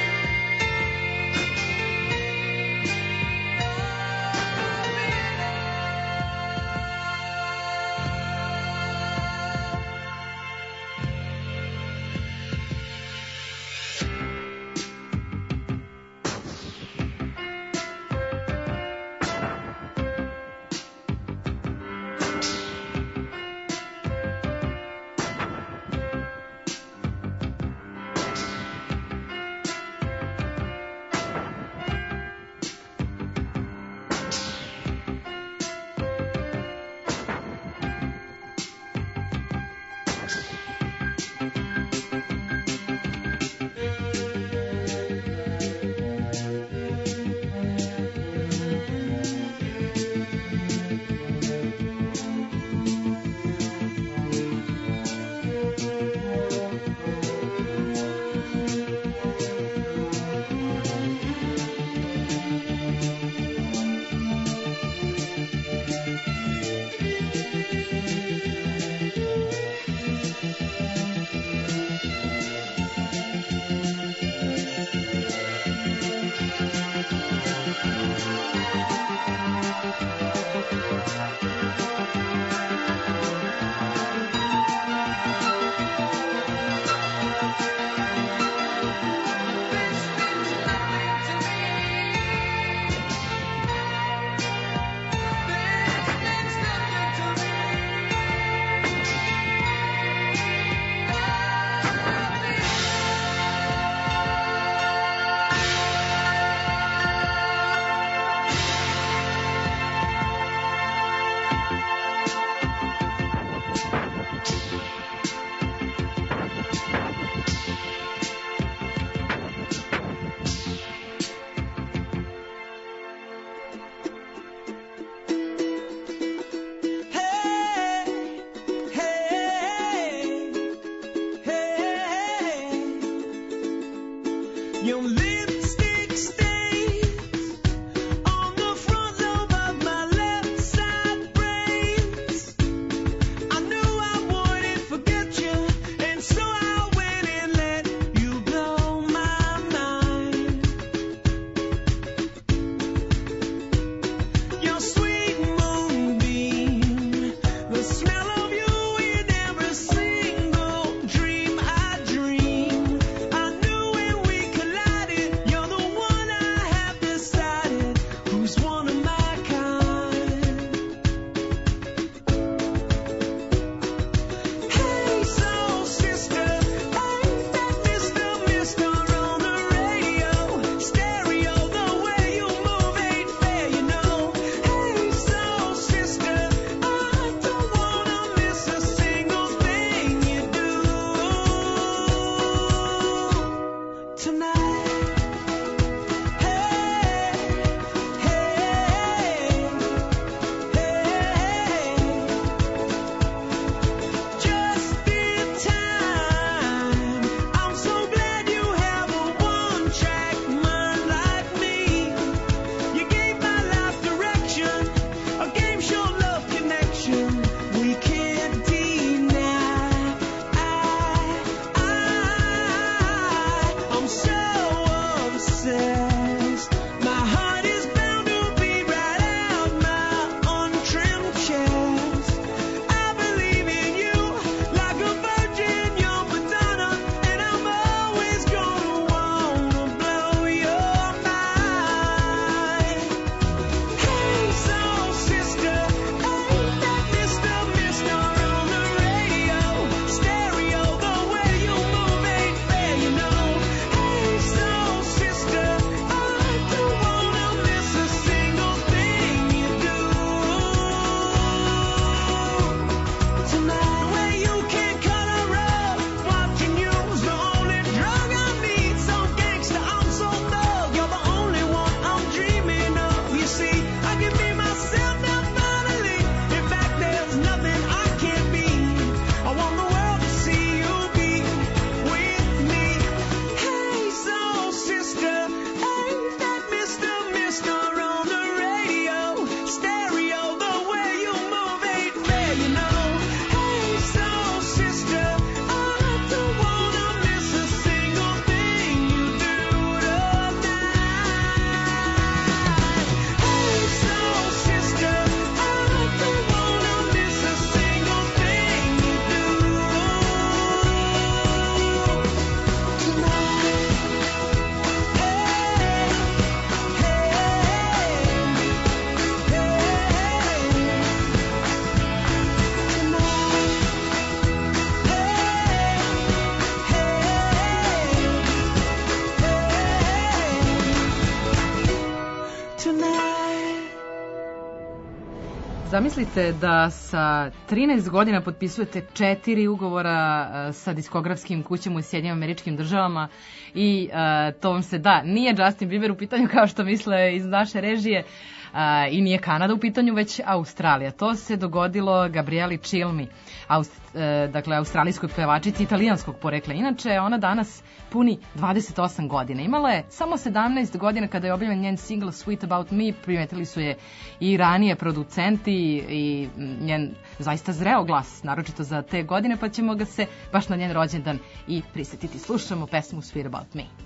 Zamislite da sa 13 godina potpisujete 4 ugovora sa diskografskim kućama u Sjedinjenim Američkim Državama i to vam se da. Nije Justin Bieber u pitanju kao što misle iz naše režije i nije Kanada u pitanju, već Australija. To se dogodilo Gabrieli Cilmi, dakle australijskoj pevačici italijanskog porekla. Inače, ona danas puni 28 godina. Imala je samo 17 godina kada je objavljen njen single Sweet About Me, primetili su je i ranije producenti i njen zaista zreo glas, naročito za te godine, pa ćemo ga se baš na njen rođendan i prisetiti. Slušamo pesmu Sweet About Me.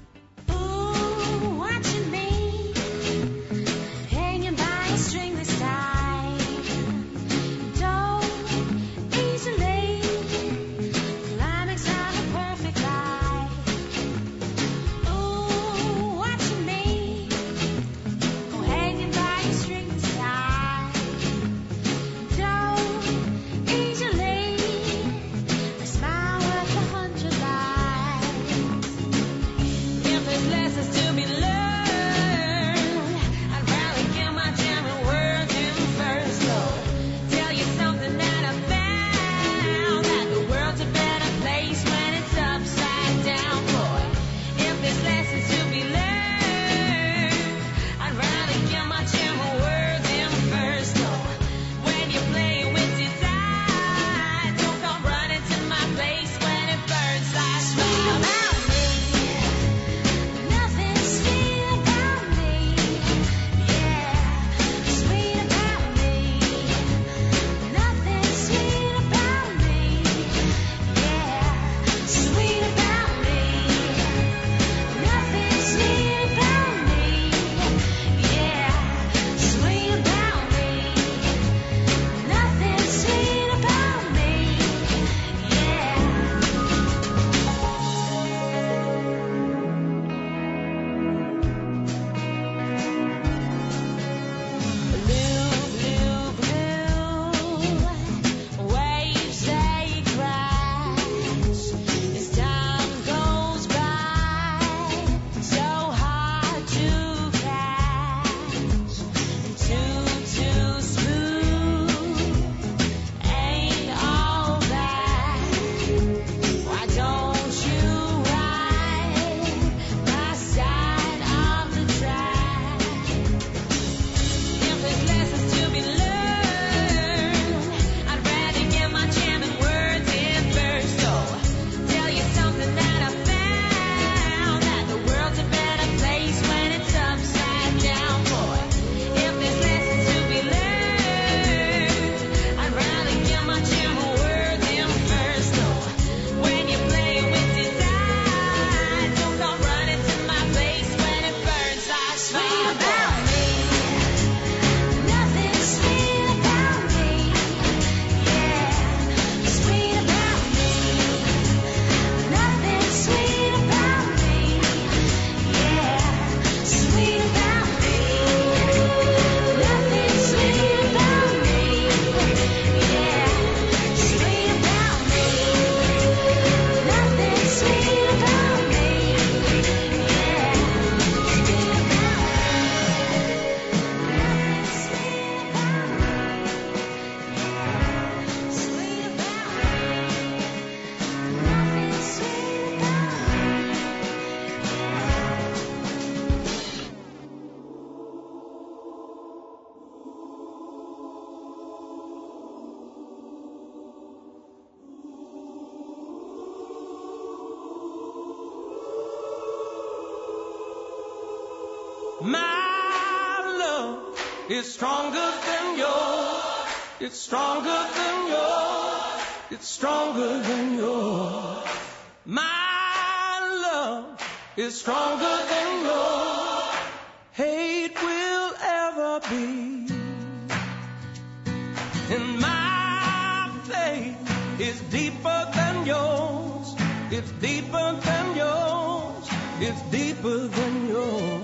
My love is stronger than yours. It's stronger than yours. It's stronger than yours. My love is stronger than yours. Hate will ever be. And my faith is deeper than yours. It's deeper than yours. It's deeper than yours.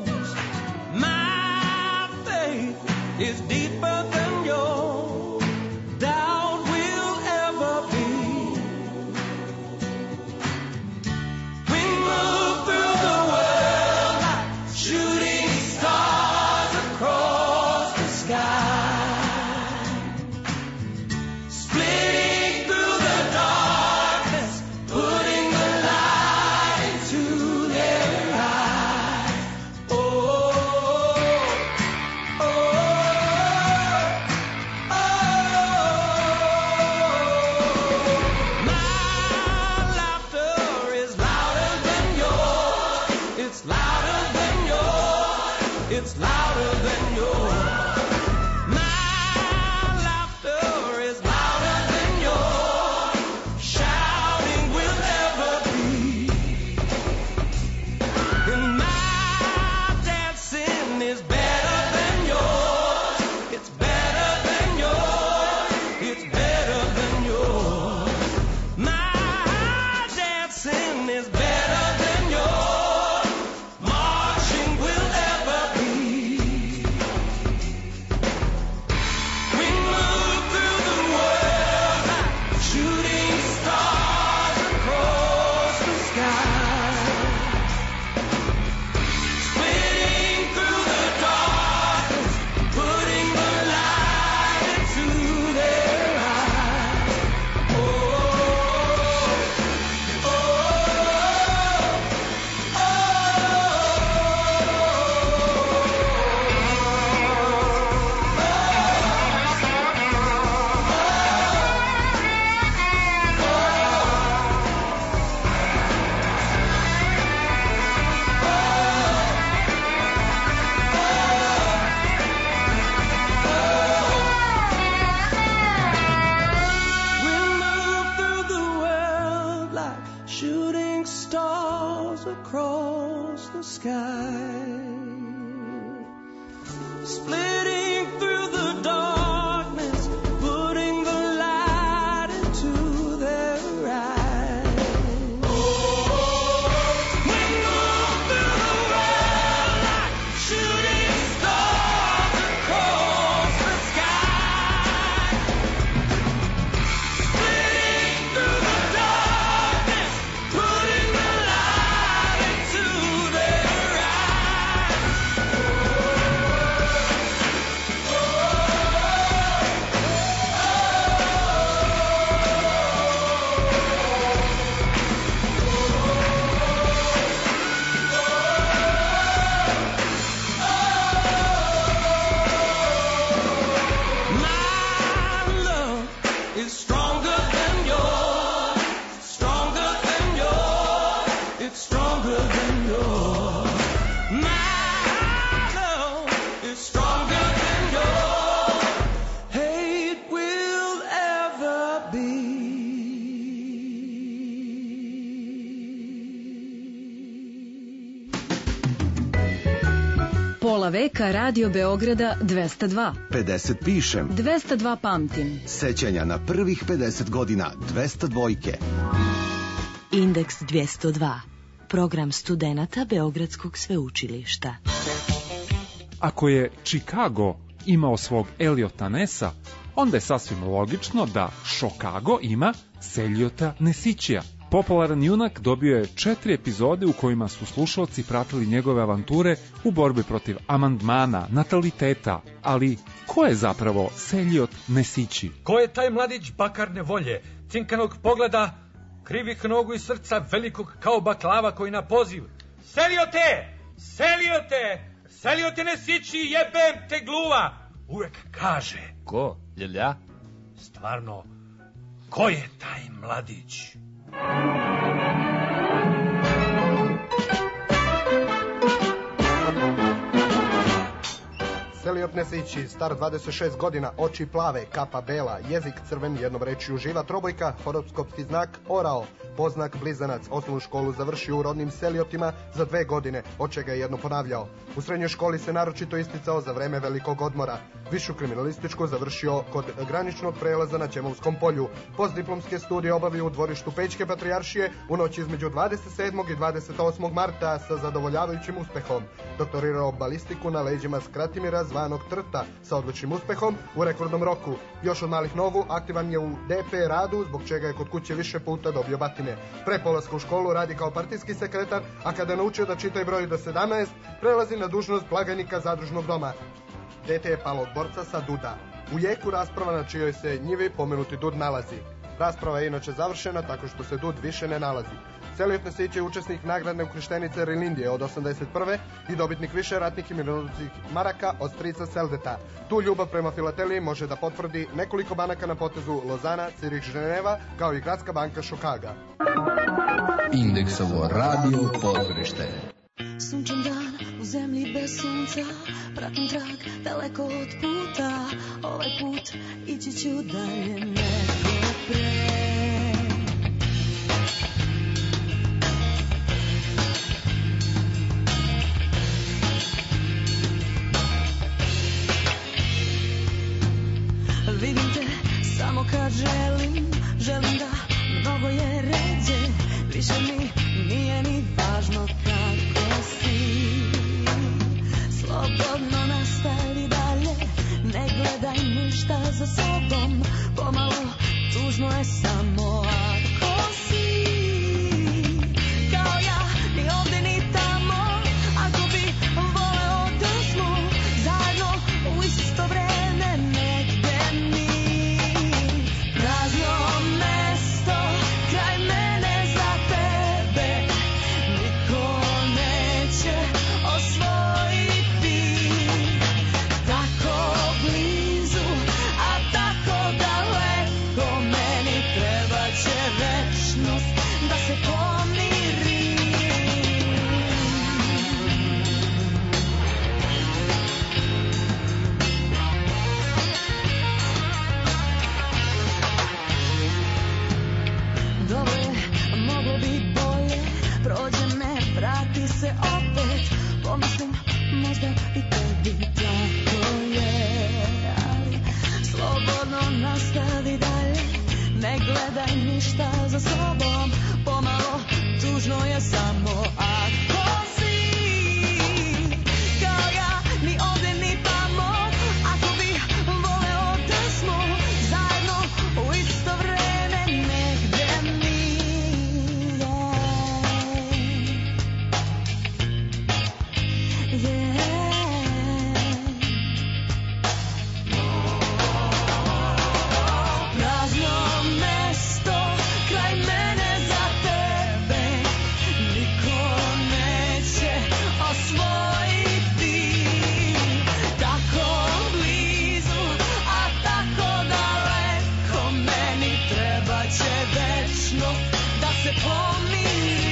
My faith is deeper than yours. Doubt will ever be. We move through the world like shooting stars across the sky. sky, splitting through the darkness, putting the light into their eyes. We move through the world like shooting stars across the sky, splitting through the darkness, putting the light into their eyes. My love is stronger than yours, stronger than yours, it's stronger than yours. My love is stronger than yours, hate will ever be. Pola veka Radio Beograda 202. 50 pišem. 202 pamtim. Sećanja na prvih 50 godina 202. Indeks 202. Program studenata Beogradskog sveučilišta. Ako je Chicago imao svog Eliota Nessa, onda je sasvim logično da Chicago ima Seliota Nesićija. Popularan junak dobio je 4 epizode u kojima su slušalci pratili njegove avanture u borbi protiv amandmana, nataliteta, ali ko je zapravo Seliot Nesići? Ko je taj mladić bakarne volje, cinkanog pogleda, krivih nogu i srca velikog kao baklava koji na poziv Seliote! Seliote! Seliote Nesići, jebem te gluva! Uvek kaže. Ko? Jel ja? Stvarno, ko je taj mladić? Seliot Nesići, star 26 godina, oči plave, kapa bela, jezik crven, jednom rečju živa trobojka, horoskopski znak orao, poznak blizanac, osnovnu školu završio u rodnim Seliotima za 2 godine, od čega je jedno ponavljao. U srednjoj školi se naročito isticao za vreme velikog odmora. Višu kriminalističku završio kod graničnog prelaza na Ćemovskom polju. Postdiplomske studije obavio u dvorištu Pećke patrijaršije u noći između 27. i 28. marta sa zadovoljavajućim uspehom. Doktorirao balistiku na leđima Skratimira zvanog Trta sa odličnim uspehom u rekordnom roku. Još od malih nogu aktivan je u DP radu, zbog čega je kod kuće više puta dobio batine. Pre polaska u školu radi kao partijski sekretar, a kada je naučio da čita i broji do 17, prelazi na dužnost blagajnika zadružnog doma. Dete je palog borca sa Duda. U jeku rasprava na čijoj se njivi pomenuti Dud nalazi. Rasprava je inače završena tako što se Dud više ne nalazi. Seliot Nesić je učesnik nagradne ukrštenice Rilindije od 81. i dobitnik više ratnih i mirovnih maraka od strica Seldeta. Tu ljubav prema filateliji može da potvrdi nekoliko banaka na potezu Lozana, Cirih, Ženeva, kao i gradska banka Šokaga. Indeksovo radio pozorište. Sunčan dan u zemlji bez sunca, pratim trag daleko od puta, ovaj put ići ću dalje nego pre. Vidim te samo kad želim, želim da mnogo je ređe, više mi nije ni važno kako si. Slobodno nastavi dalje, ne gledaj ništa za sobom, pomalo tužno je samo ako si. Kao ja, ni ovde ni tamo, ako bi voleo da smo zajedno u isto vreme negde mi. Prazno mesto kraj mene za tebe, niko neće osvojiti. Tako blizu, a tako daleko, meni treba će večno ne gledaj ništa za sobom, pomalo tužno je samo ako si kao ja, ni ovde ni tamo, ako bi voleo da smo zajedno u isto vreme negde mire. Prazno mesto kraj mene za tebe niko neće osvojiti. Tako blizu, a tako daleko, meni trebaće večnost da se pomiri.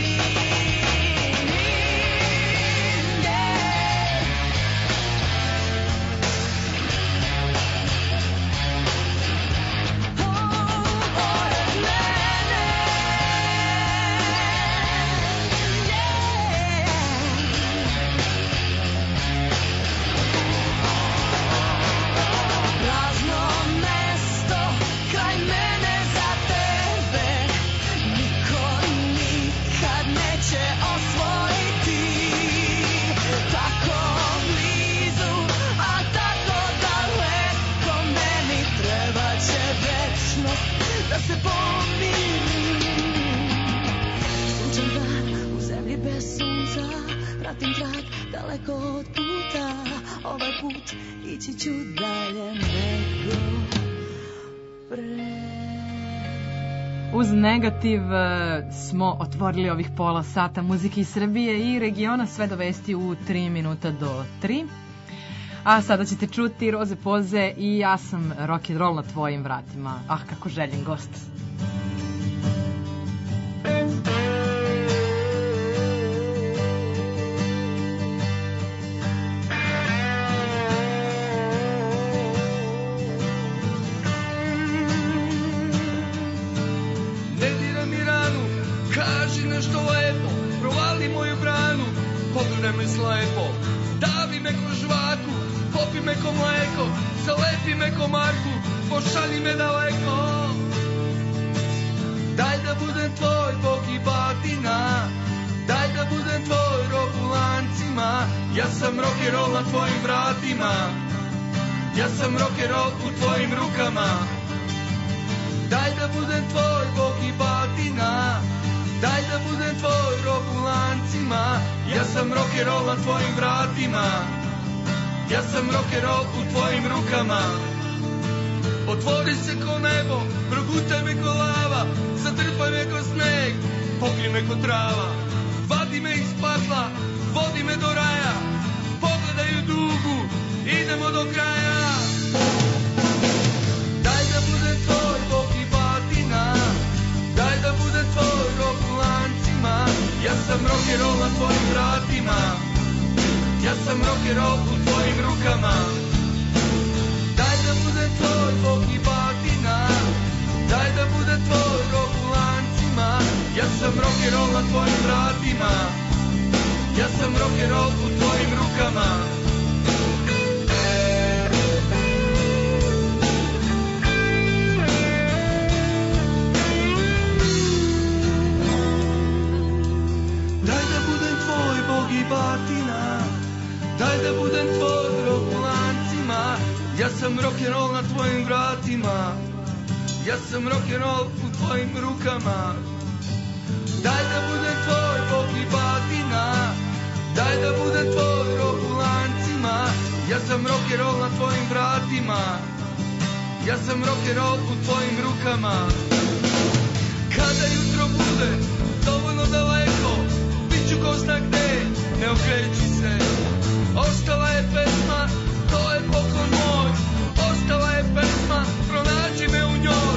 Prazno mesto kraj mene za tebe niko nikad neće osvojiti. Tako blizu, a tako daleko, meni trebaće večnost da se pomiri. Sunčan dan u zemlji bez sunca, pratim trag daleko od puta. Ovaj put ići ću dalje nego pre. Uz negativ smo otvorili ovih pola sata muzike iz Srbije i regiona, sve do vesti u 3 minuta do 3. A sada ćete čuti Roze Poze i Ja sam rock'n'roll na tvojim vratima. Ah, kako željen gost. Ne diraj mi ranu, kaži nešto lepo, provali moju branu, pogledaj me slepo, davi me ko žvaku, popi me ko mleko, zalepi me ko Marku, pošalji me daleko. Daj da budem tvoj bog i batina, daj da budem tvoj rob u lancima, ja sam rock'n'roll na tvojim vratima, ja sam rock'n'roll u tvojim rukama. Daj da budem tvoj bog i batina, daj da budem tvoj rob u lancima, ja sam rock'n'roll na tvojim vratima, ja sam rock'n'roll u tvojim rukama. Otvori se ko nebo, progutaj me ko lava, zatrpaj me ko sneg, pokri me ko trava, vadi me iz pakla, vodi me do raja, pogledaj u dugu, idemo do kraja. Daj da budem tvoj bog i batina, daj da budem tvoj rob u lancima, ja sam rock'n'roll na tvojim vratima, ja sam rock'n'roll u tvojim rukama. Daj da budem tvoj bog i batina, daj da budem tvoj rob u lancima, ja sam rock'n'roll na tvojim vratima, ja sam rock'n'roll u tvojim rukama. Daj da budem tvoj bog i batina, daj da budem tvoj rob u lancima, ja sam rock'n'roll na tvojim vratima, ja sam rock'n'roll u tvojim rukama. Daj da budem tvoj bog i batina, daj da budem tvoj rob u lancima, ja sam rock'n'roll na tvojim vratima, ja sam rock'n'roll u tvojim rukama. Kada jutro bude dovoljno daleko, bit ću ko zna gde, ne okreći se. Ostala je pesma, to je poklon moj, ostala je pesma, pronađi me u njoj.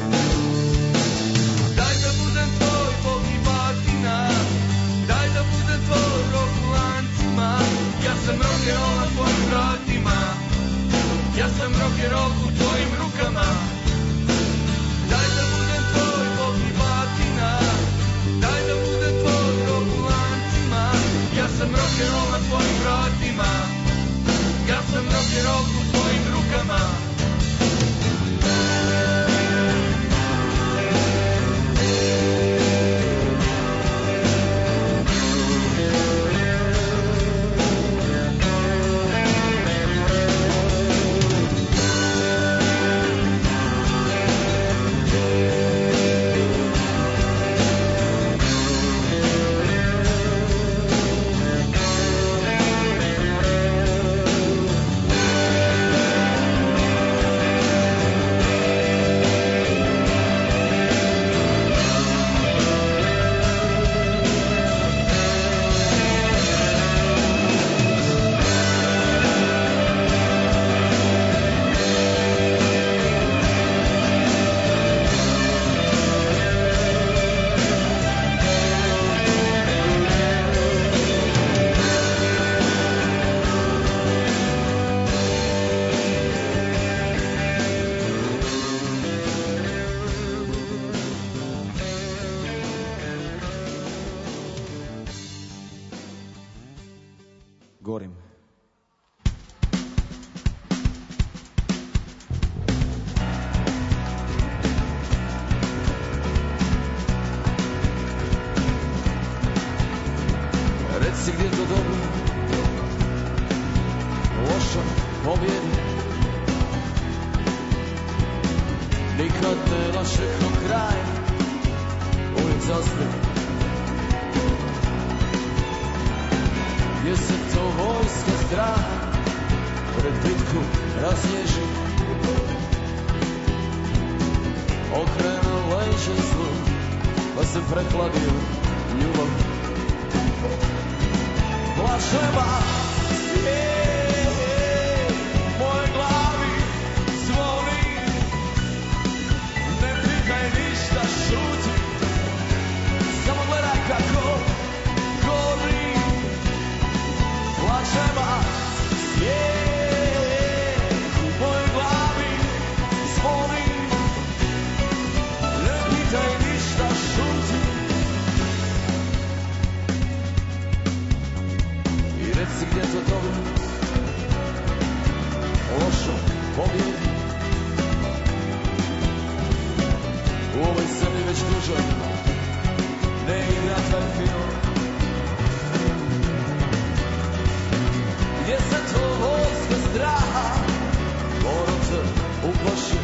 Daj da budem tvoj bog i batina, daj da budem tvoj rob u lancima, ja sam rock'n'roll na tvojim vratima, ja sam rock'n'roll u tvojim rukama. Daj da budem tvoj bog i batina, daj da budem tvoj rob u lancima, ja sam rock'n'roll na tvojim vratima, ja sam rock'n'roll u tvojim rukama. gorim. Reci gdje je to dobro, loša pobjedi. Nikad ne našeg do kraja, ulica ostaje. Gdje se to vojska straha pred bitku raznježi, okrenu leđe zlu, pa se prehladio ljubav. Plaševa svijet u mojoj glavi zvoni, ne pitaj ništa, šuti, samo gledaj kako gori. Plaševa svijet u mojoj glavi zvoni, ne pitaj ništa, šuti. Reci gdje to dobro, lošo pobjedi. U ovoj zemlji već dužo ne igra taj film. Gdje se to vojska straha borota uplaši,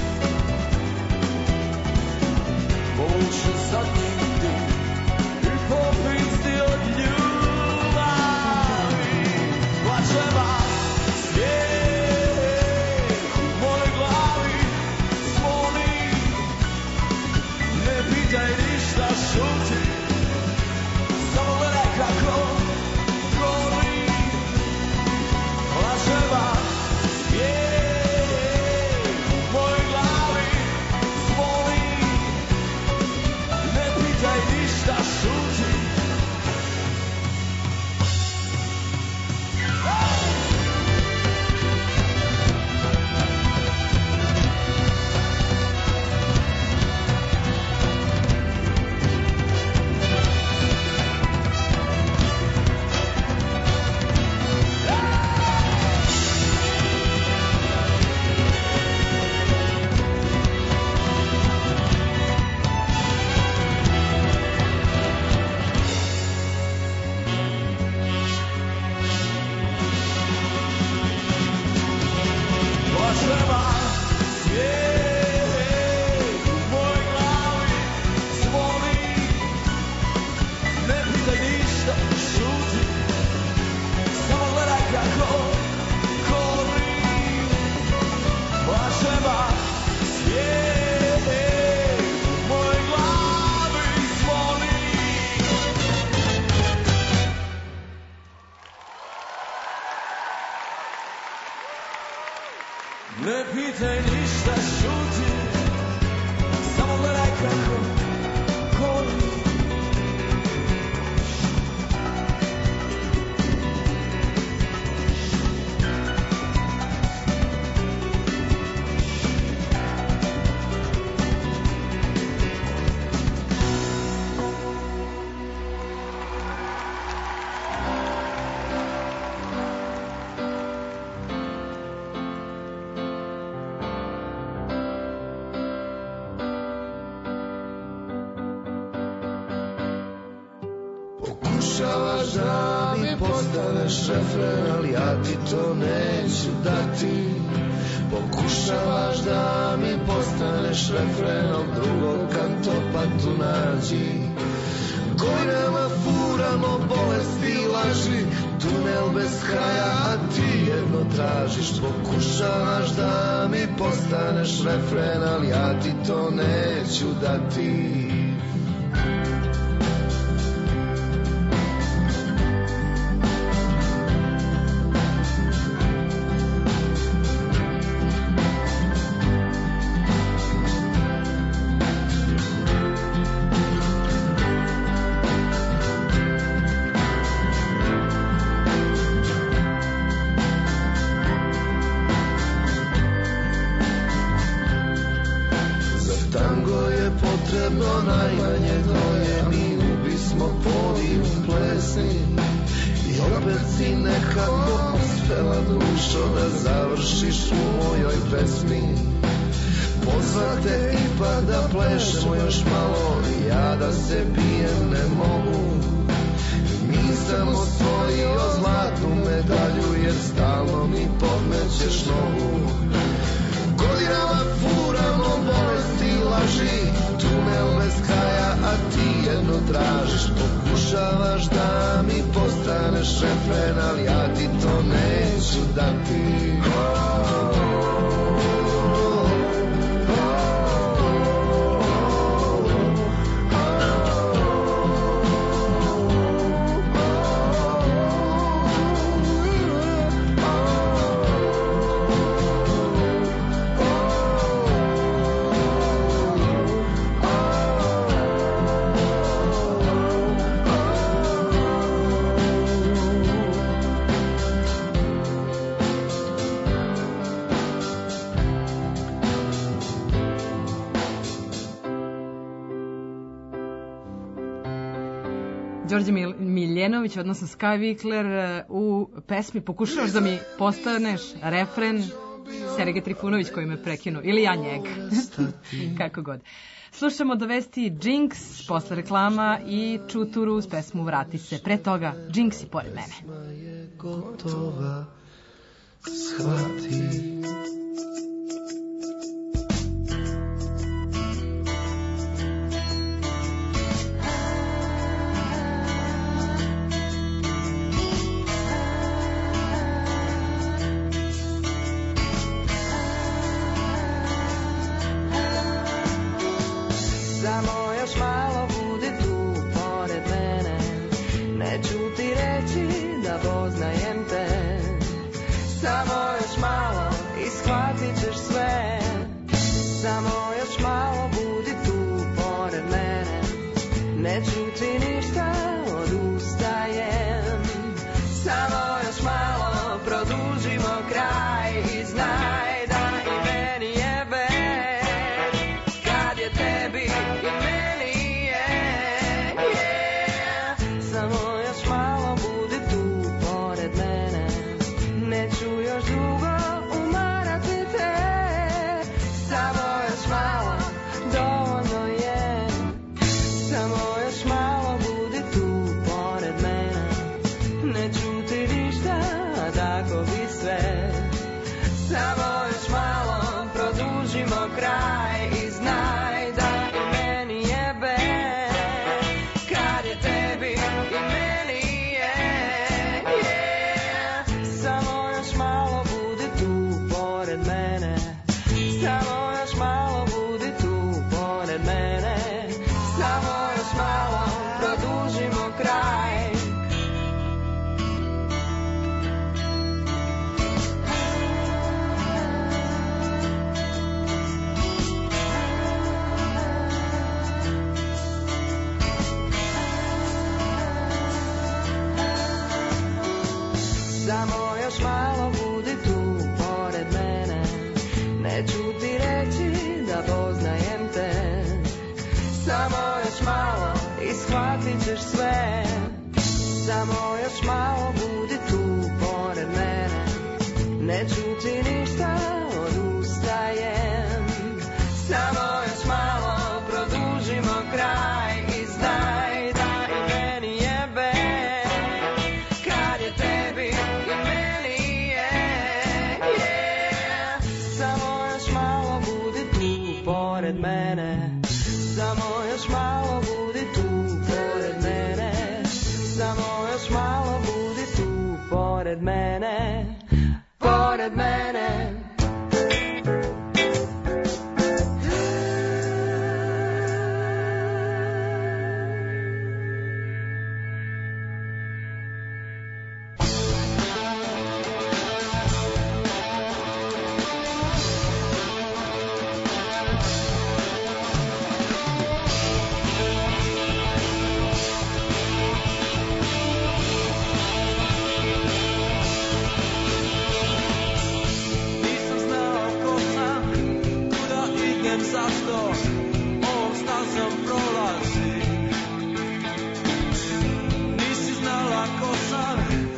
povuče zadnji dim i popizdi od ljubavi. Plačeva svijet u mojoj glavi zvoni, ne pitaj ništa, šuti, samo gledaj kako gori. Plačeva svijet u mojoj glavi zvoni, ne pitaj ništa, šuti. Ne pitaj ništa, šuti, samo gledaj kako gori. Pokušavaš da mi postaneš refren, ali ja ti to neću dati. Pokušavaš da mi postaneš refren, al drugog kantopatu nađi. Godinama furamo bolesti i laži, tunel bez kraja, a ti jedno tražiš. Pokušavaš da mi postaneš refren, ali ja ti to neću dati. Potrebno najmanje dvoje, mi ubismo podijum plesni. I opet si nekako uspela dušo da završiš u mojoj pesmi. Pozvate ipak da plešemo još malo, ja da se bijem ne mogu. Nisam osvojio zlatnu medalju jer stalno mi podmećeš nogu. Godinama furamo bolesti i laži, tunel bez kraja, a ti jedno tražiš. Pokušavaš da mi postaneš refren, ali ja ti to neću dati. Đorđe Miljenović, odnosno Sky Vikler, u pesmi Pokušavaš da mi postaneš refren, Sergej Trifunović koji me prekinuo, ili ja njega, kako god. Slušamo do vesti Jinx, posle reklama i Čuturu uz pesmu Vrati se. Pre toga, Jinx i pored mene. Gotova, shvati. Samo još malo budi tu pored mene, neću ti reći da poznajem te. Samo još malo i shvatit ćeš sve. Samo još malo budi tu pored mene, neću ti ništa odustajem. Samo još malo produžimo kraj i znaj da i meni je već kad je tebi i meni je, Samo još malo budi tu pored mene, neću još dugo umarati te. Samo još malo, dovoljno je. Samo još malo budi tu pored mene, neću ti ništa, a tako bi sve. Samo još malo, produžimo kraj i znaj da i meni jebe kad je tebi i meni je. Samo još malo budi tu pored mene, samo još malo budi tu pored mene, samo još malo, produžimo kraj. Samo još malo budi tu pored mene, neću ti reći da poznajem te. Samo još malo i shvatit ćeš sve. Samo još malo budi tu pored mene, neću ti ništa odustajem. Samo još malo, produžimo kraj i znaj da i meni jebe kad je tebi i meni je. Samo još malo budi tu pored mene, samo još malo budi tu pored mene, samo još malo budi tu pored mene, pored mene. Nisam znao ko sam, kuda idem, zašto ovom stazom prolazim. Nisi znala ko sam,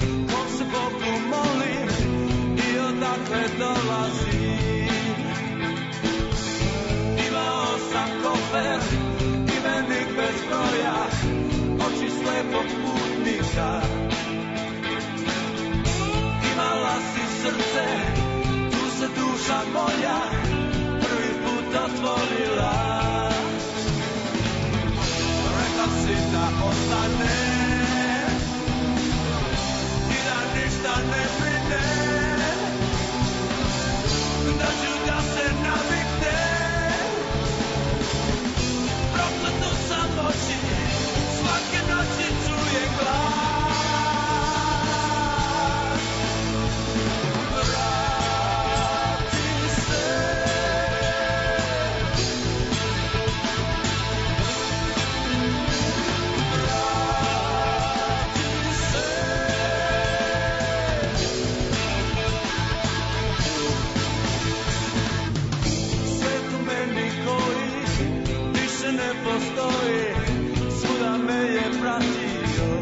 postoji, svuda me je pratio.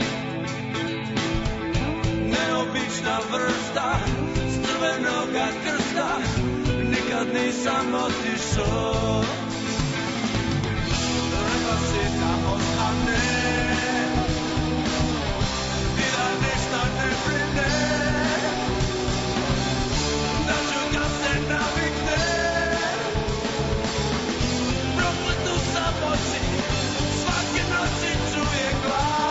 Neobična vrsta s crvenoga krsta, nikad nisam otišao. Rekla si da ostane i da ništa ne brine, da ću kad se navikne. Prokletu samoći, svake noći čuje glas.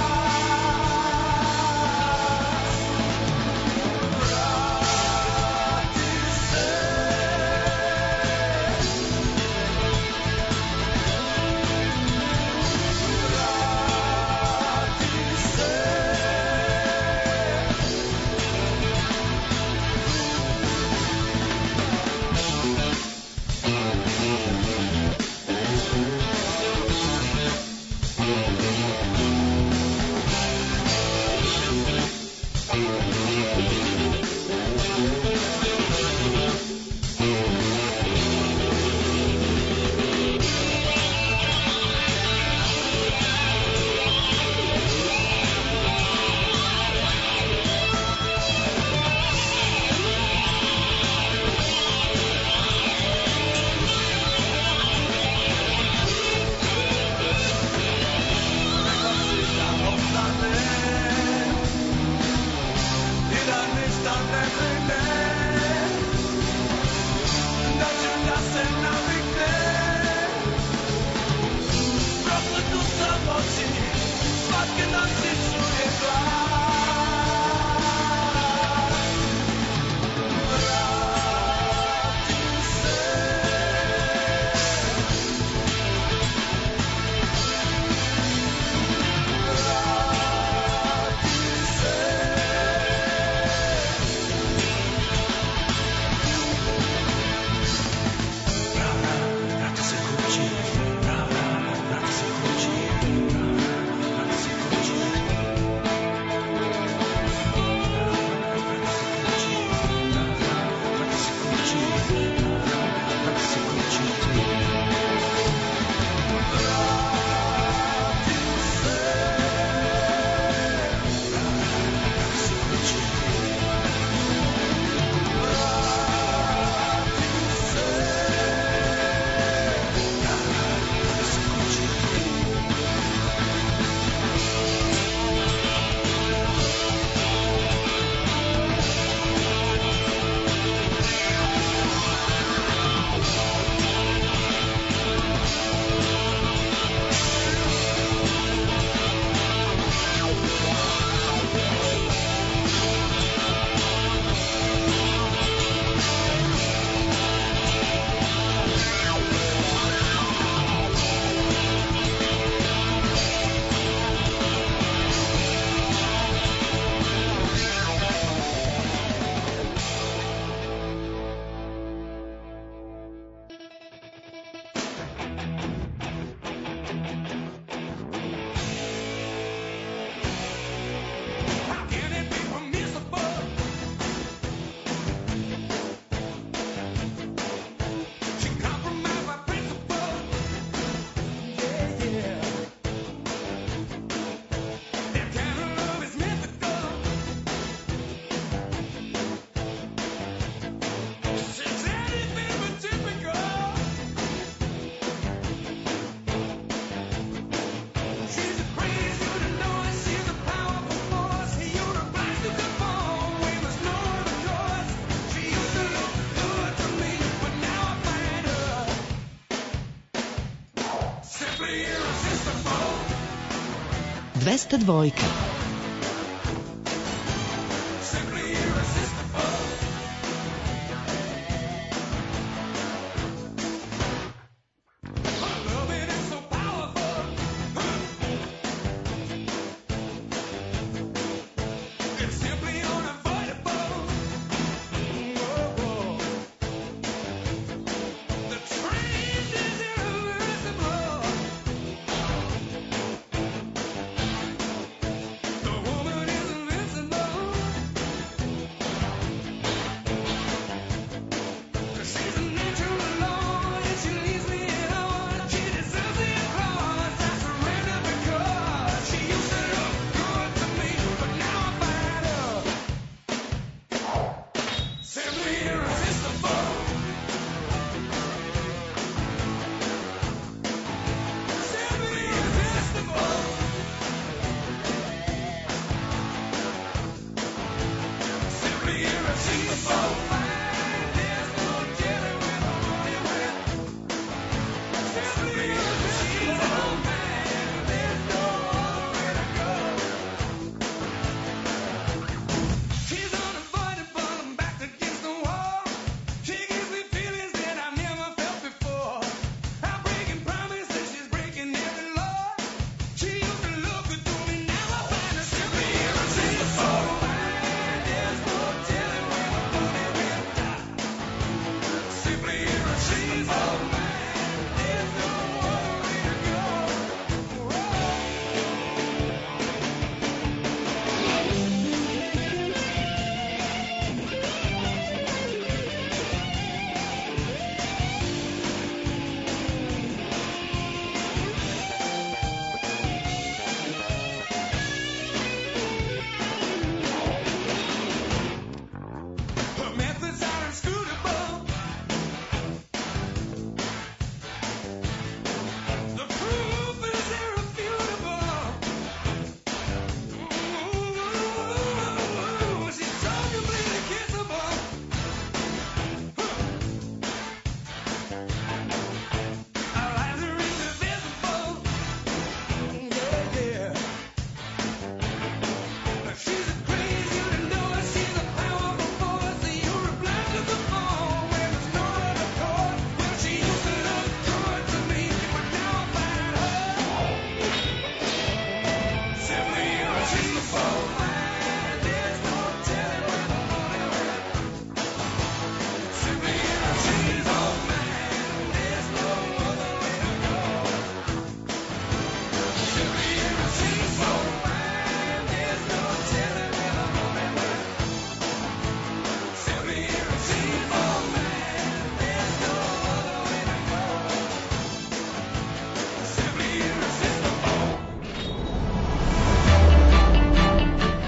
Dvesta dvojka.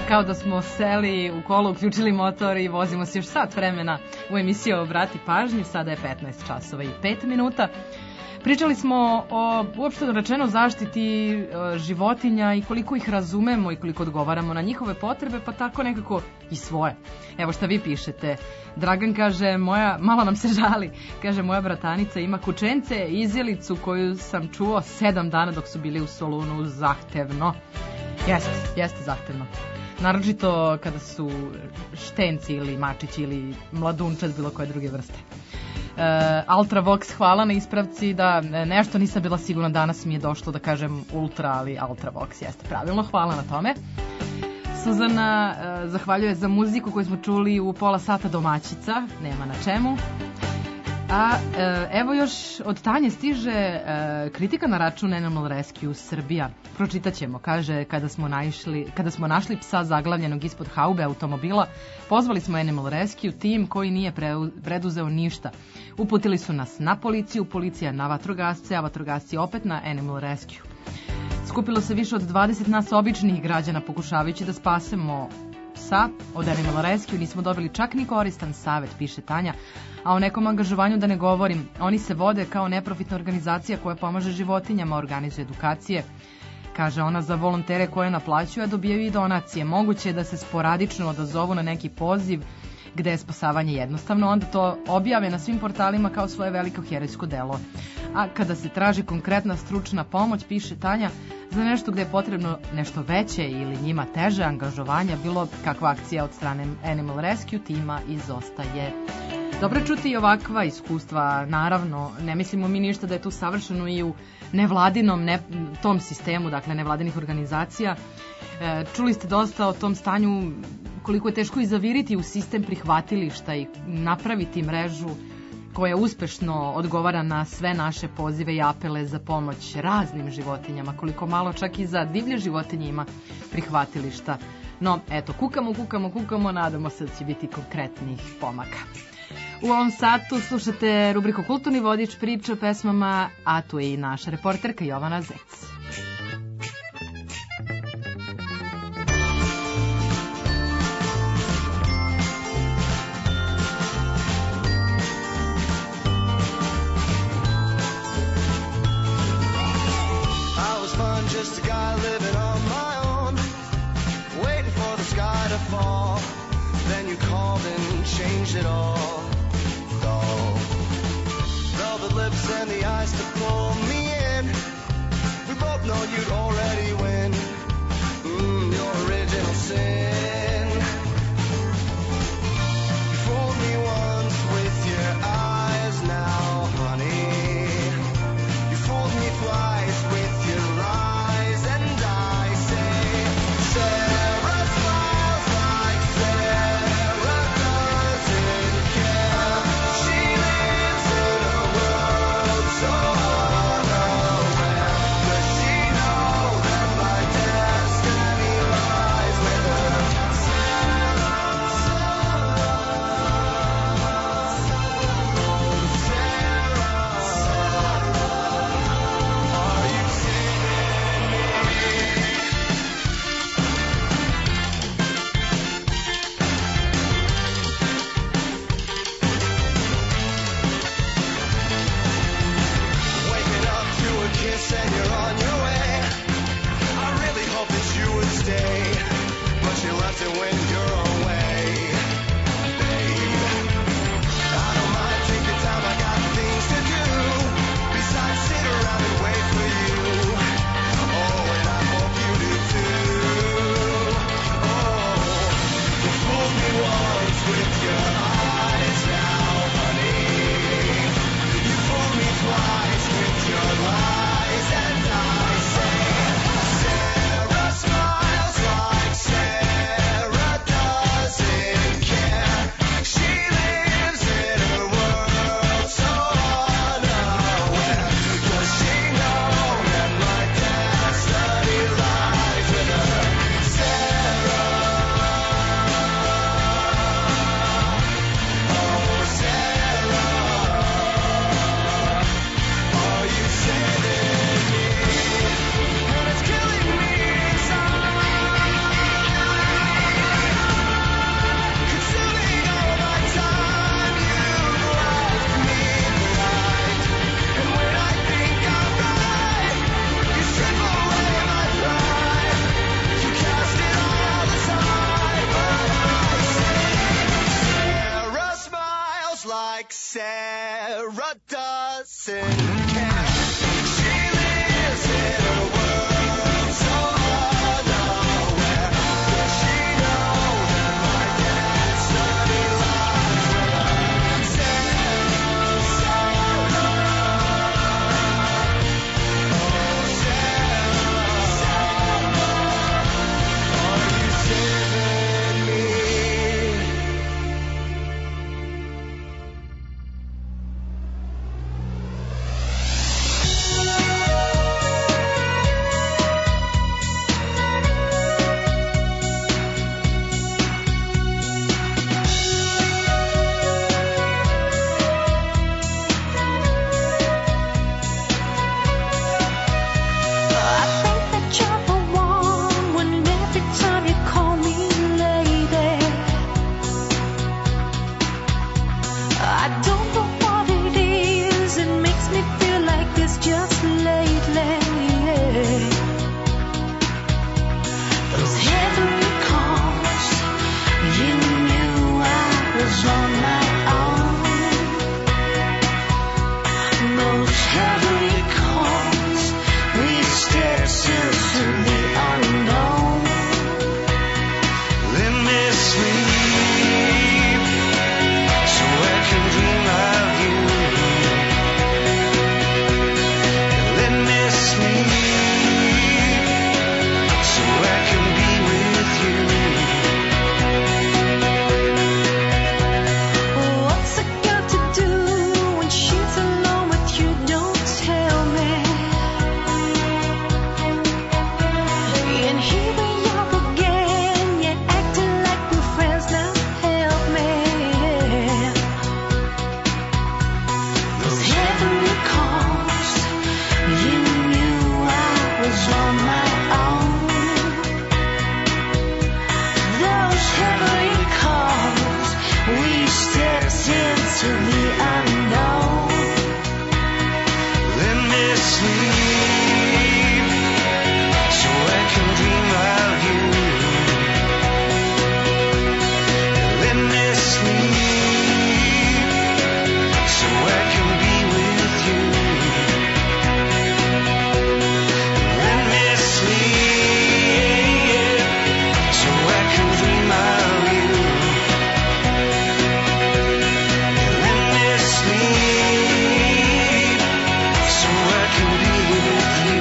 kao da smo seli u kolo, uključili motor i vozimo se još sat vremena u emisiju Obrati pažnju. Sada je 15 časova i 5 minuta. Pričali smo o, uopšte rečeno, zaštiti životinja i koliko ih razumemo i koliko odgovaramo na njihove potrebe, pa tako nekako i svoje. Evo šta vi pišete. Dragan kaže, malo nam se žali, kaže, moja bratanica ima kučence i izjelicu koju sam čuo 7 dana dok su bili u Solunu. Zahtevno. Jeste zahtevno. Naročito kada su štenci ili mačići ili mladunčad bilo koje druge vrste. Ultravox, hvala na ispravci, da nešto nisam bila sigurna, danas mi je došlo da kažem ultra, ali Ultravox jeste pravilno, hvala na tome. Suzana zahvaljuje za muziku koju smo čuli u pola sata domaćica, nema na čemu. A evo još od Tanje stiže kritika na račun Animal Rescue Srbija. Pročitat ćemo, kaže, kada smo našli psa zaglavljenog ispod haube automobila, pozvali smo Animal Rescue tim koji nije preduzeo ništa. Uputili su nas na policiju, policija na vatrogasce, a vatrogasci opet na Animal Rescue. Skupilo se više od 20 nas običnih građana pokušavajući da spasemo psa. Od Animal Rescue nismo dobili čak ni koristan savet, piše Tanja, a o nekom angažovanju da ne govorim. Oni se vode kao neprofitna organizacija koja pomaže životinjama, organizuje edukacije. Kaže ona, za volontere koje naplaćuju, a dobijaju i donacije. Moguće je da se sporadično odazovu na neki poziv gde je spasavanje jednostavno, onda to objave na svim portalima kao svoje veliko herojsko delo. A kada se traži konkretna stručna pomoć, piše Tanja, za nešto gde je potrebno nešto veće ili njima teže angažovanja, bilo kakva akcija od strane Animal Rescue tima izostaje. Dobro čuti i ovakva iskustva, naravno, ne mislimo mi ništa da je tu savršeno i u nevladinom tom sistemu, dakle nevladinih organizacija. Čuli ste dosta o tom stanju, koliko je teško i zaviriti u sistem prihvatilišta i napraviti mrežu koja uspešno odgovara na sve naše pozive i apele za pomoć raznim životinjama, koliko malo čak i za divlje životinje ima prihvatilišta. No, eto, kukamo, nadamo se da će biti konkretnih pomaka. U ovom satu slušate rubriku Kulturni vodič, priča o pesmama, a tu je i naša reporterka Jovana Zec. Just a guy living on my own, waiting for the sky to fall. Then you called and changed it all. Velvet lips and the eyes to pull me in. We both know you'd already win. Your original sin. You fooled me once with your eyes, now, honey. You fooled me twice with your lies. And you're on your way. I really hope that you would stay, but you left it when you're away, babe. I don't mind taking time, I got things to do besides sit around and wait for you. Oh, and I hope you do too. Oh, you fooled me once with your eyes, now, honey. You fooled me twice with your lies. And I say, Sarah smiles like Sarah does. those heavenly calls, we step into the unknown. Let me sleep so I can dream of you. Let me sleep so I can be with you. What's it got to do when she's alone with you? Don't tell me. And here we are again, yet acting like we're friends. Now help me. Those heavenly calls, you knew I was on my own. Those heavenly calls, we stepped into the unknown. Let me sleep so I can dream of you. Let me sleep so I can be with you. Let me sleep so I can dream of you. Let me sleep so I can be with you.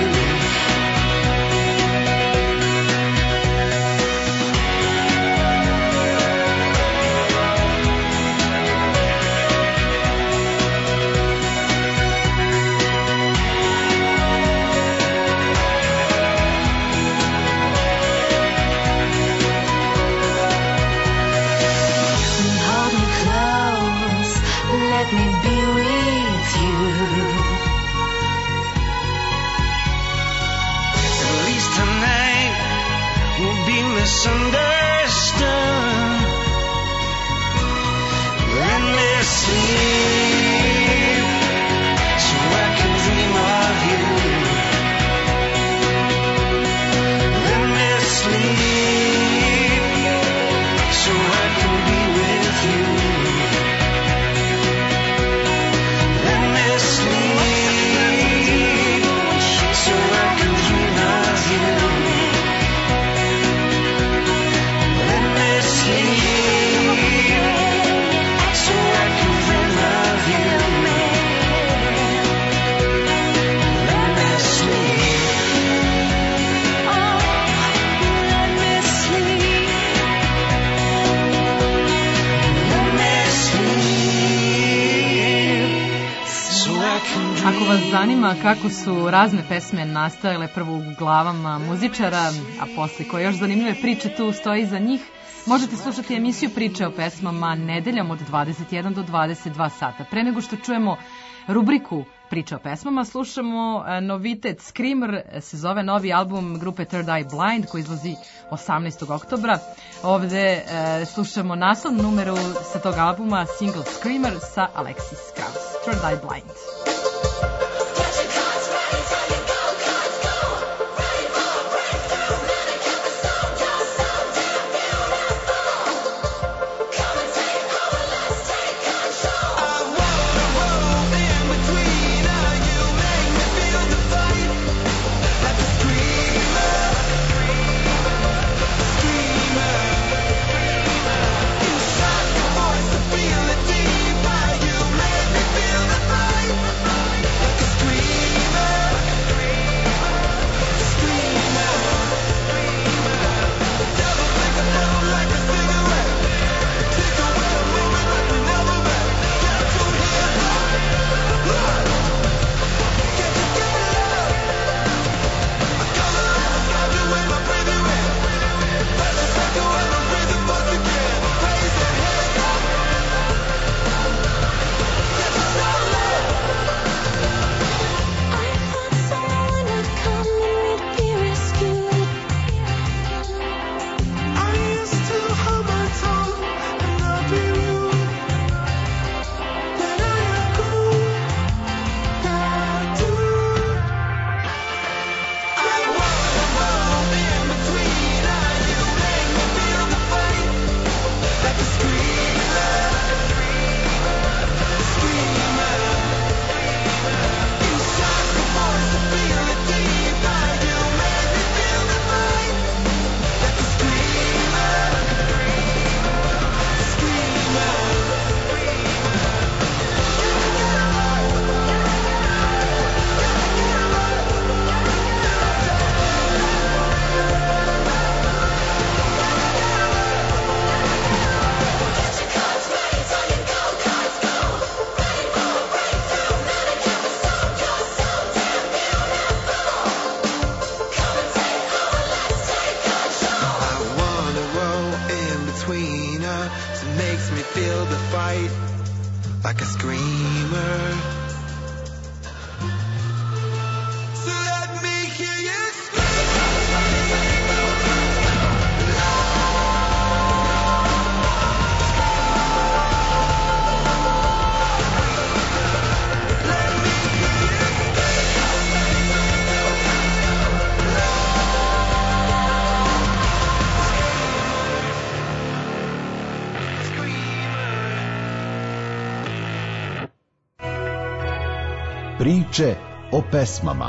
Hold me close, let me be with you. At least tonight will be misunderstood. Let me sleep so I can dream of you. Let me sleep so I can be with you. Let me sleep so I can dream of you. Let me sleep so I can dream of you. Let me sleep. Let me sleep. Let me sleep so I can dream. Ako vas zanima kako su razne pesme nastajale prvo u glavama muzičara, a posle koje još zanimljive priče tu stoji iza njih, možete slušati emisiju Priče o pesmama nedeljom od 21 do 22 sata. Pre nego što čujemo rubriku Priče o pesmama, slušamo novitet Screamer, se zove novi album grupe Third Eye Blind koji izlazi 18. oktobra. Ovde slušamo naslovnu numeru sa tog albuma, single Screamer sa Alexis Krauss. Third Eye Blind. Feel the deep, you make me feel the fight. Priče o pesmama.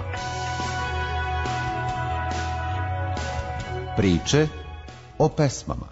Priče o pesmama.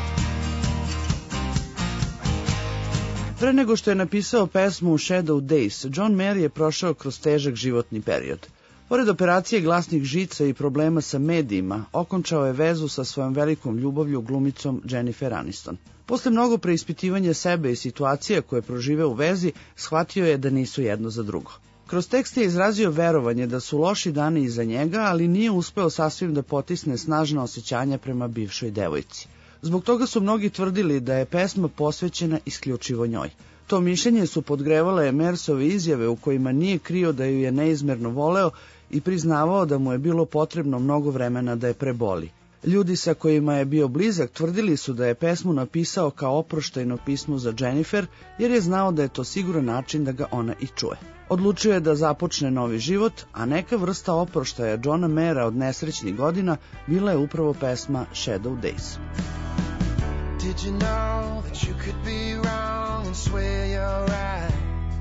Pre nego što je napisao pesmu Shadow Days, John Mayer je prošao kroz težak životni period. Pored operacije glasnih žica i problema sa medijima, okončao je vezu sa svojom velikom ljubavlju glumicom Jennifer Aniston. Posle mnogo preispitivanja sebe i situacija koje je proživeo u vezi, shvatio je da nisu jedno za drugo. Kroz tekst je izrazio verovanje da su loši dani iza njega, ali nije uspeo sasvim da potisne snažna osjećanja prema bivšoj devojci. Zbog toga su mnogi tvrdili da je pesma posvećena isključivo njoj. To mišljenje su podgrevale Mersove izjave u kojima nije krio da ju je neizmerno voleo i priznavao da mu je bilo potrebno mnogo vremena da je preboli. Ljudi sa kojima je bio blizak tvrdili su da je pesmu napisao kao oproštajno pismo za Jennifer, jer je znao da je to siguran način da ga ona i čuje. Odlučio je da započne novi život, a neka vrsta oproštaja Johna Mayera od nesrećnih godina bila je upravo pesma Shadow Days. Did you know that you could be wrong and swear you're right?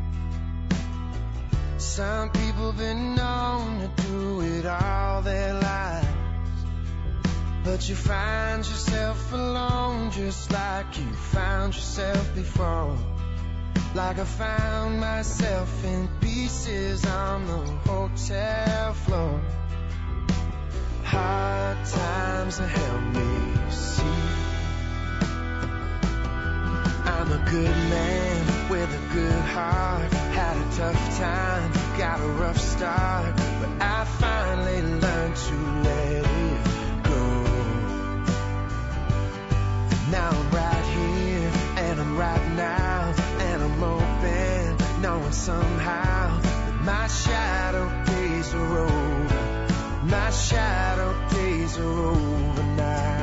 Some people been known to do it all their lives, but you find yourself alone just like you found yourself before. Like I found myself in pieces on the hotel floor. Hard times have helped me see I'm a good man with a good heart. Had a tough time, got a rough start, but I finally learned to let it go. Now I'm right here, and I'm right now, and I'm open, knowing somehow that my shadow days are over. My shadow days are over now.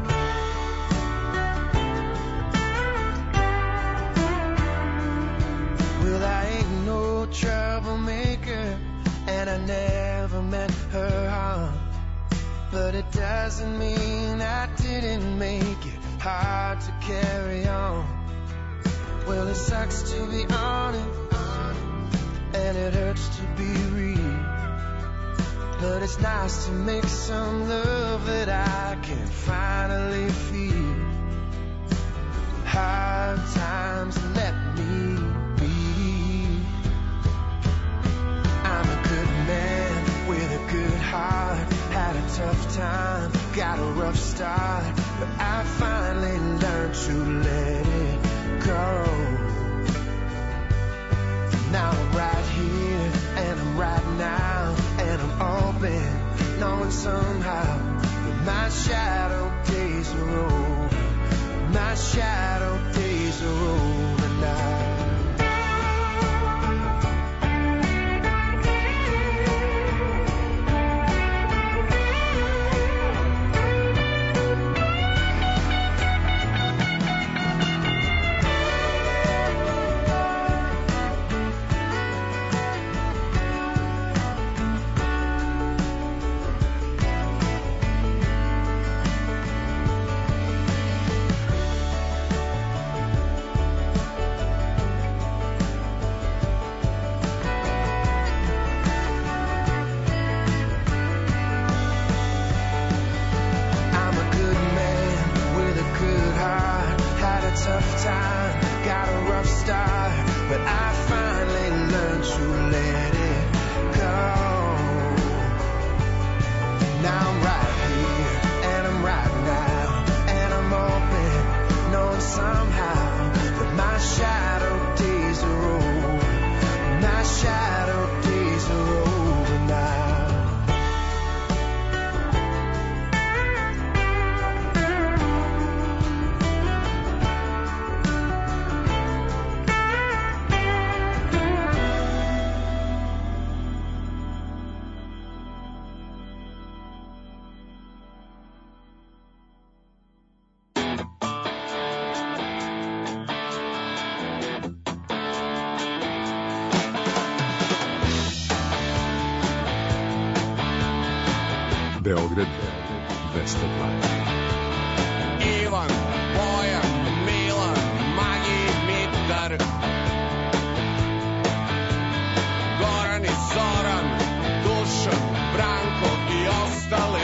Well, I ain't no troublemaker, and I never meant her harm, but it doesn't mean I didn't make it hard to carry on. Well, it sucks to be honest, and it hurts to be real, but it's nice to make some love that I can finally feel. Hard times let me be. I'm a good man with a good heart. Had a tough time, got a rough start, but I finally learned to let it go. Now I'm right here, and I'm right now, and I'm open, knowing somehow that my shadow days are over. My shadow days are over now. Tough time, got a rough start, but I finally learned to let it go. Now I'm right here, and I'm right now, and I'm open, knowing somehow that my shadow days are over. My shadow days are over now. Beograd 202. Ivan, Bojan, Milan, Magi, Mitar, Goran i Zoran, Dušan, Branko i ostali.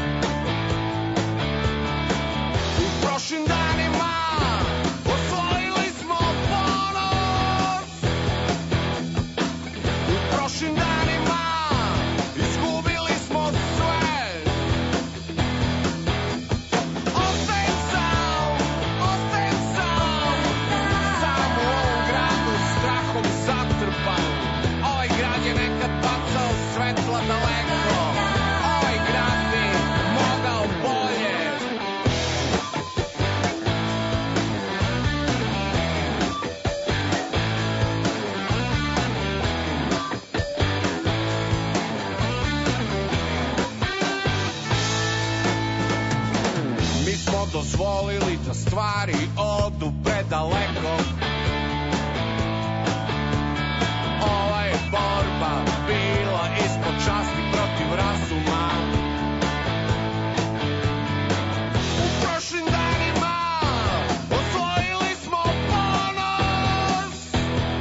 U prošlim danima osvojili smo ponos. U prošlim danima izgubili smo sve. Ostajem sam, sam u ovom gradu strahom zatrpan. Ovaj grad je nekad bacao svetla daleko. Ovaj grad bi mogao bolje. Mi smo dozvolili da stvari odu predaleko. Ova je borba bila ispod časti protiv razuma. U prošlim danima osvojili smo ponos.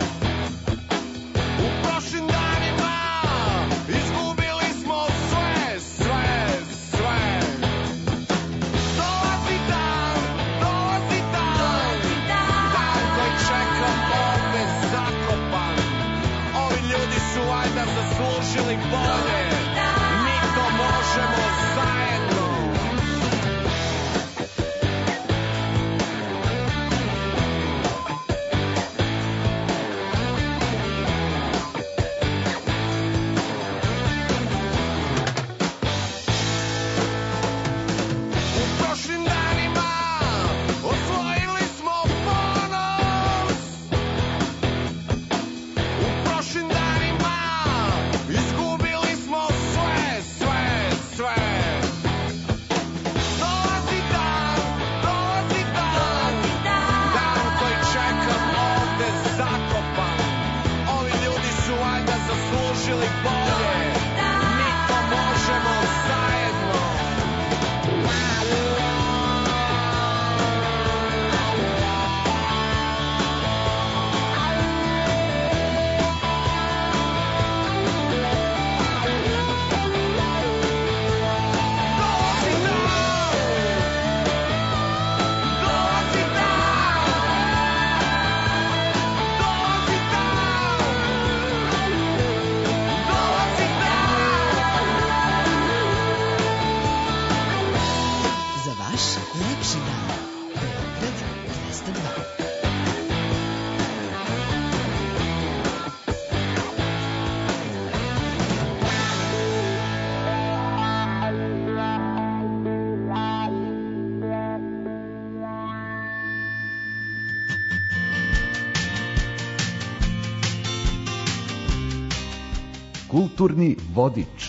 U prošlim danima izgubili smo sve, sve, sve. Dolazi dan, dan koji čekam ovde zakopan. Ovi ljudi su valjda zaslužili bolje. Mi to možemo zajedno. U prošlim danima osvojili smo ponos. U prošlim danima izgubili smo sve, sve, sve. Dolazi dan, dan koji čekam ovde zakopan. Ovi ljudi su valjda zaslužili bolje. Mi to možemo zajedno. Za vaš lepši dan. Beograd 202. Kulturni vodič.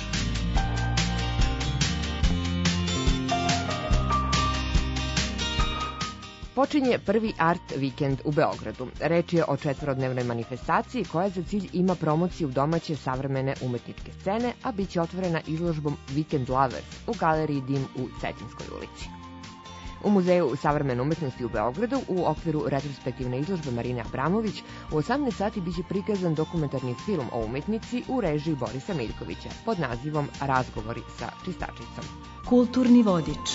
Počinje prvi art vikend u Beogradu. Reč je o četvorodnevnoj manifestaciji koja za cilj ima promociju domaće savremene umetničke scene, a bit će otvorena izložbom Weekend Lovers u galeriji Dim u Cetinskoj ulici. U Muzeju savremene umetnosti u Beogradu u okviru retrospektivne izložbe Marine Abramović u 18 sati biće prikazan dokumentarni film o umetnici u režiji Borisa Miljkovića pod nazivom Razgovori sa čistačicom. Kulturni vodič.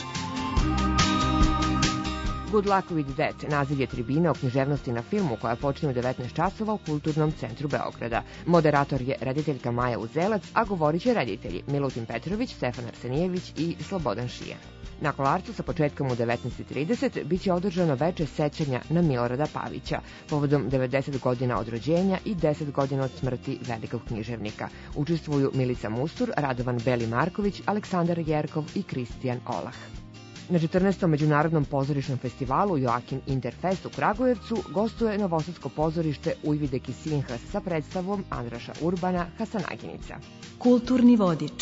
Good Luck With That naziv je tribine o književnosti na filmu koja počinje u 19 časova u Kulturnom centru Beograda. Moderator je rediteljka Maja Uzelac, a govorit će reditelji Milutin Petrović, Stefan Arsenijević i Slobodan Šijan. Na Kolarcu sa početkom u 19:30 biće održano veče sećanja na Milorada Pavića, povodom 90 godina od rođenja i 10 godina od smrti velikog književnika. Učestvuju Milica Mustur, Radovan Beli Marković, Aleksandar Jerkov i Kristijan Olah. Na 14. međunarodnom pozorišnom festivalu Joakim Interfest u Kragujevcu gostuje novosadsko pozorište Ujvideki Sinhas sa predstavom Andraša Urbana Hasanaginica. Kulturni vodič.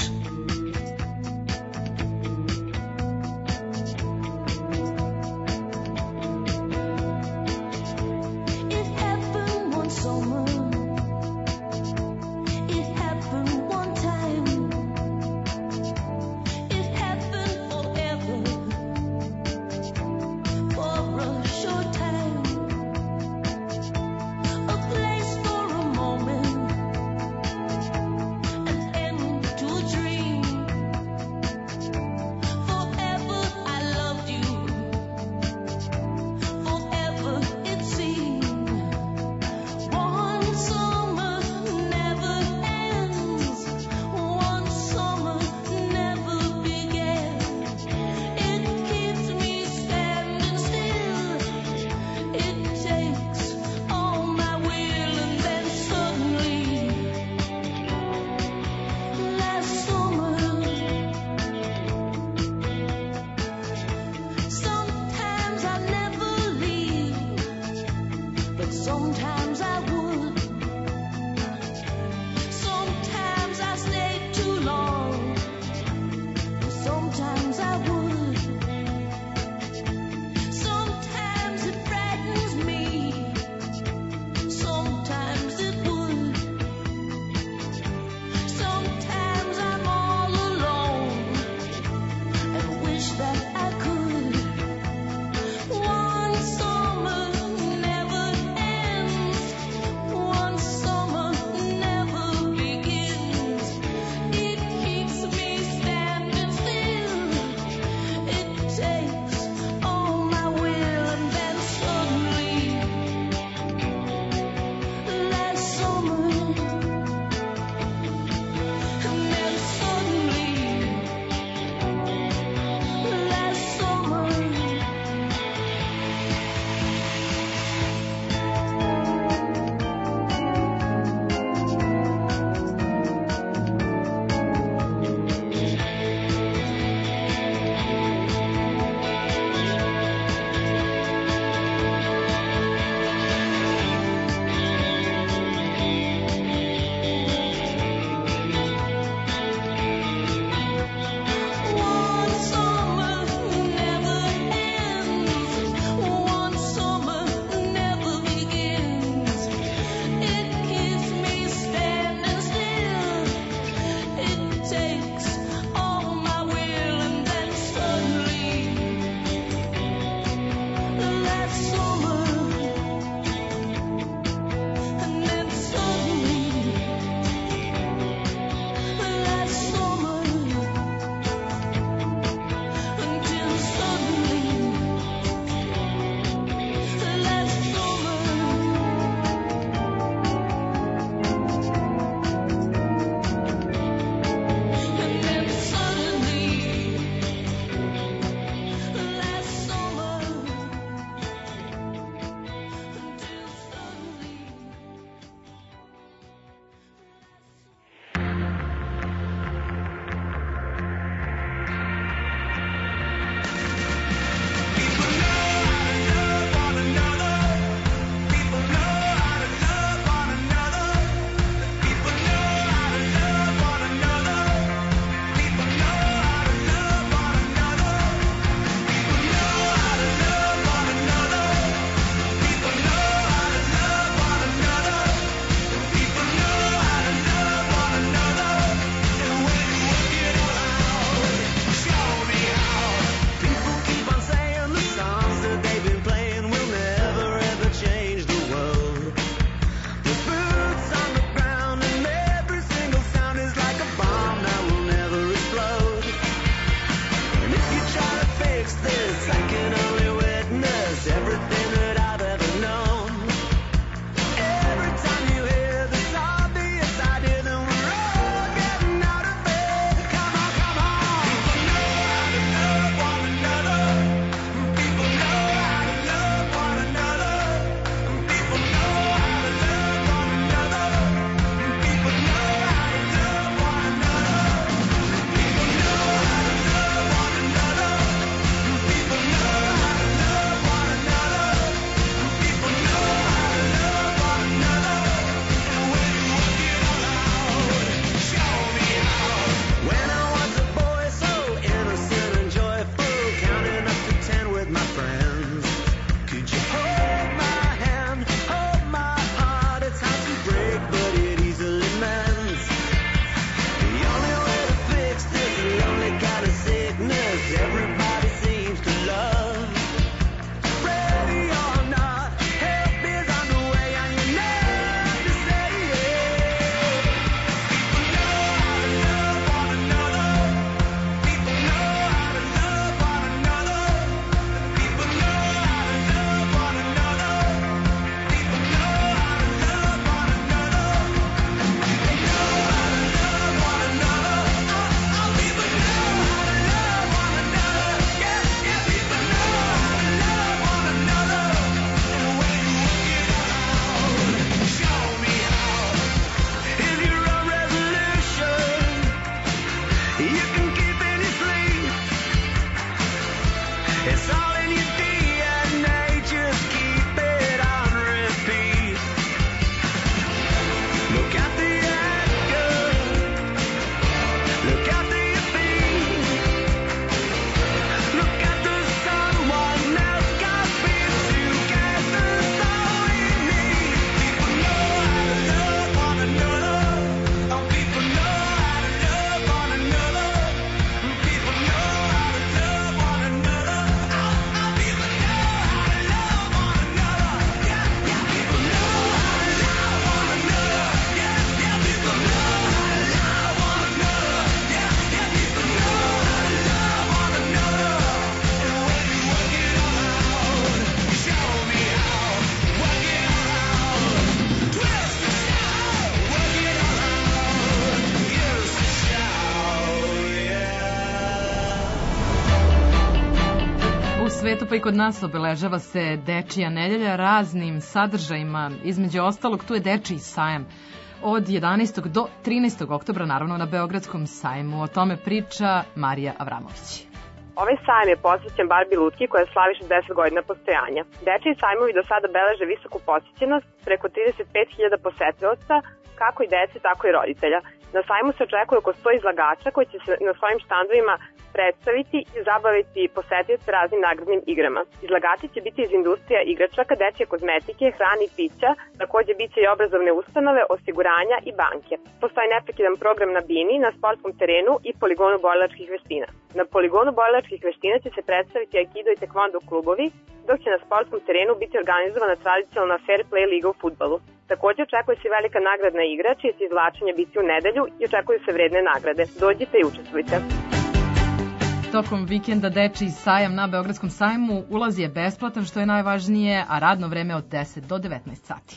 svetu pa i kod nas obeležava se Dečija nedelja raznim sadržajima. Između ostalog, tu je Dečiji sajam od 11. do 13. oktobra, naravno na Beogradskom sajmu. O tome priča Marija Avramović. Ovaj sajam je posvećen Barbi Lutki koja slavi 60 godina postojanja. Dečiji sajmovi do sada beleže visoku posjećenost, preko 35.000 posetilaca, kako i dece, tako i roditelja. Na sajmu se očekuje oko 100 izlagača koji će se na svojim štandovima predstaviti i zabaviti posetioce raznim nagradnim igrama. Izlagači će biti iz industrija igračaka, dečje kozmetike, hrane i pića, takođe biće i obrazovne ustanove, osiguranja i banke. Postoji neprekidan program na bini, na sportskom terenu i poligonu borilačkih veština. Na poligonu borilačkih veština će se predstaviti aikido i tekvondo klubovi, dok će na sportskom terenu biti organizovana tradicionalna fair play liga u fudbalu. Takođe očekuje se velika nagradna igra, čije će izvlačenje biti u nedelju i očekuju se vredne nagrade. Dođite i učestvujte. Tokom vikenda Dečiji sajam na Beogradskom sajmu ulaz je besplatan, što je najvažnije, a radno vreme od 10 do 19 sati.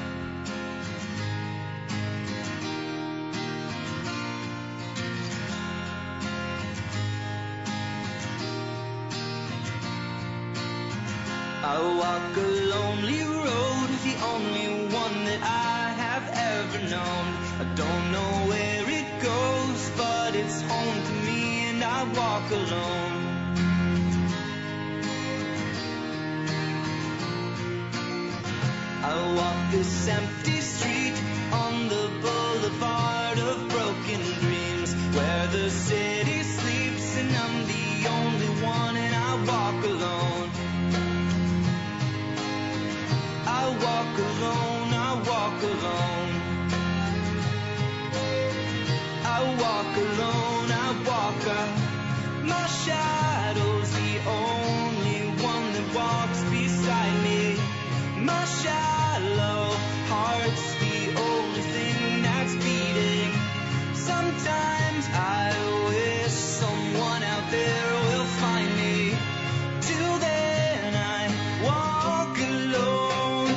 I walk a lonely road, the only one that I have ever known. I don't know where it goes, but it's home to me, and I walk alone. I walk this empty street on the boulevard of broken dreams, where the city sleeps and I'm the only one, and I walk alone. I walk alone, I walk alone. I walk alone, I walk my shadow's the only one that walks beside me. My shallow heart's the only thing that's beating. Sometimes I wish someone out there will find me. Till then I walk alone.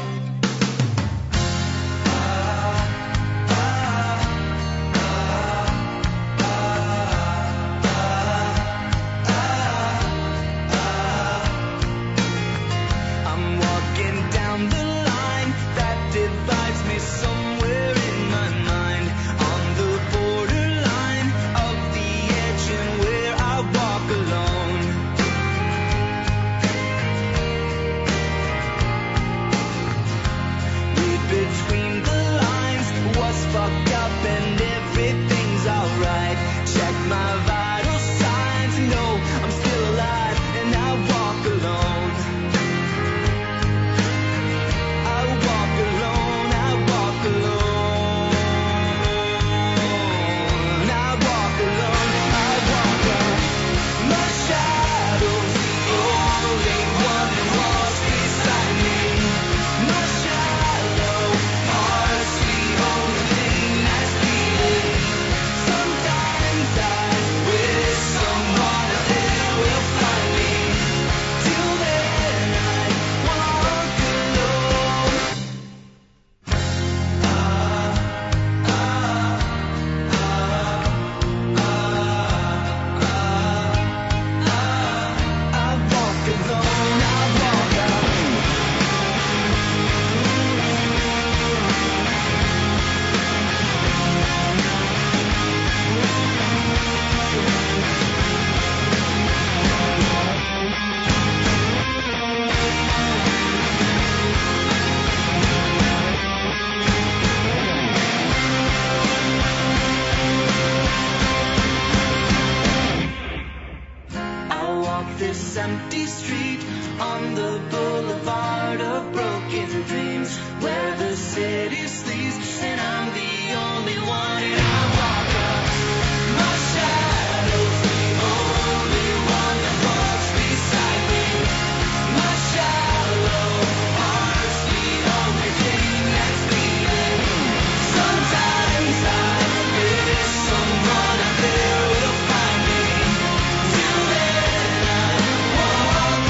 This empty street on the boulevard of broken dreams, where the city sleeps and I'm the only one, and I walk up. My shadow's the only one that walks beside me. My shallow heart's the only thing that's beating. Sometimes I wish someone out there will find me. Till then I walk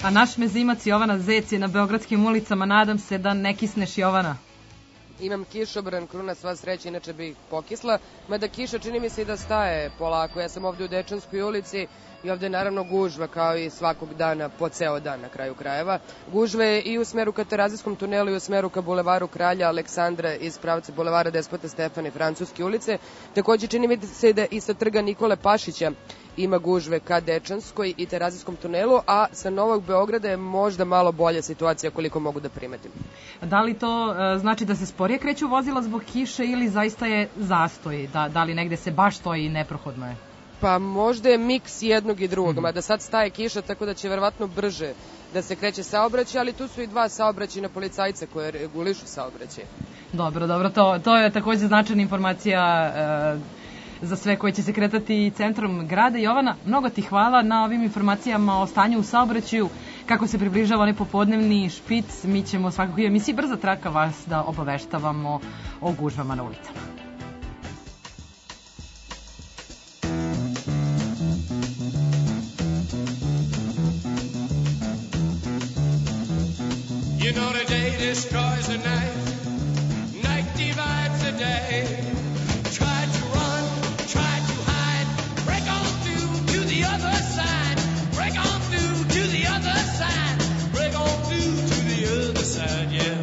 A naš mezimac Jovana Zec je na beogradskim ulicama, nadam se da ne kisneš, Jovana. Imam kišobran, kruna, sva sreća, inače bih pokisla, mada kiša čini mi se i da staje polako. Ja sam ovde u Dečanskoj ulici i ovde je naravno gužva kao i svakog dana, po ceo dan na kraju krajeva. Gužva je i u smeru ka Terazijskom tunelu i u smeru ka bulevaru Kralja Aleksandra iz pravca bulevara Despota Stefana i Francuske ulice. Takođe čini mi se da i sa trga Nikole Pašića ima gužve ka Dečanskoj i Terazijskom tunelu, a sa Novog Beograda je možda malo bolja situacija koliko mogu da primetim. Da li to znači da se sporije kreću vozila zbog kiše ili zaista je zastoj? Da li negde se baš stoji i neprohodno je? Pa možda je miks jednog i drugog, mada sad staje kiša, tako da će verovatno brže da se kreće saobraćaj, ali tu su i dva saobraćajna policajca koje regulišu saobraćaj. Dobro, to je takođe značajna informacija za sve koji će se kretati centrom grada. Jovana, mnogo ti hvala na ovim informacijama o stanju u saobraćaju, kako se približava onaj popodnevni špic. Mi ćemo svakako i emisiji Brza traka vas da obaveštavamo o gužvama na ulicama. You know the day destroys the night, night divides the day. Try to run, try to hide, break on through to the other side, break on through to the other side, break on through to the other side, yeah.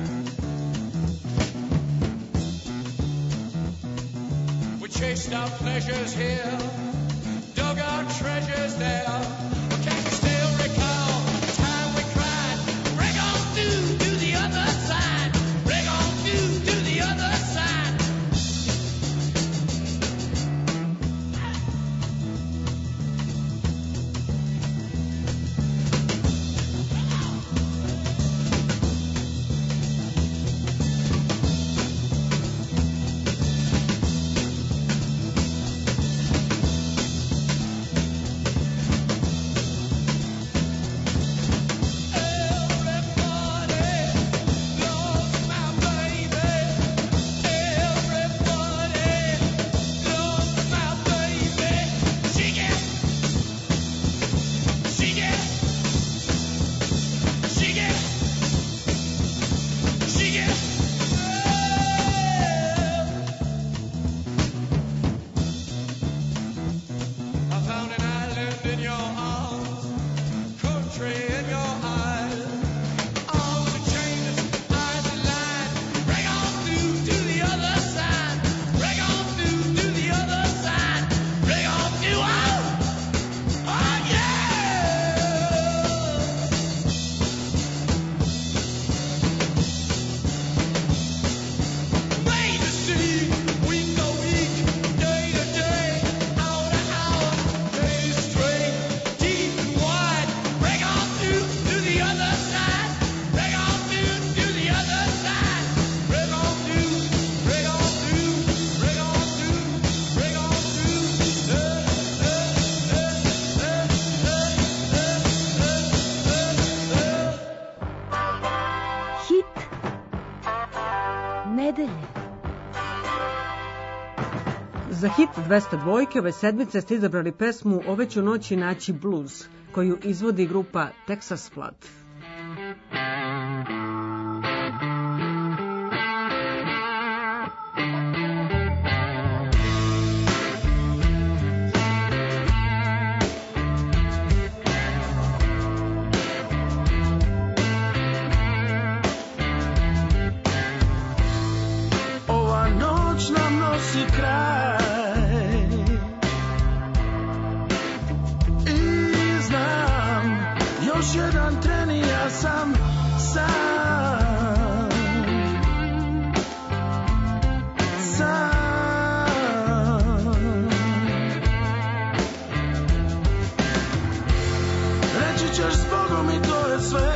We chased our pleasures here, dug our treasures there. Can you still recall the time we cried? Break on through to the other side, break on through to the other side. Za hit 202 ove sedmice ste izabrali pesmu Ove ću noći naći blues, koju izvodi grupa Texas Flood. Ova noć nam nosi kraj i znam, još jedan tren i ja sam sam. Reći ćeš zbogom i to je sve,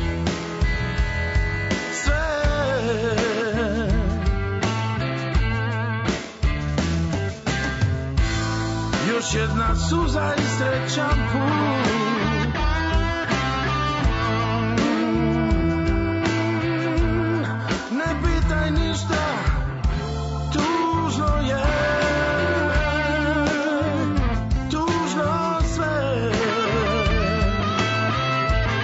još jedna suza i srećan put. Ne pitaj ništa, tužno je, tužno sve.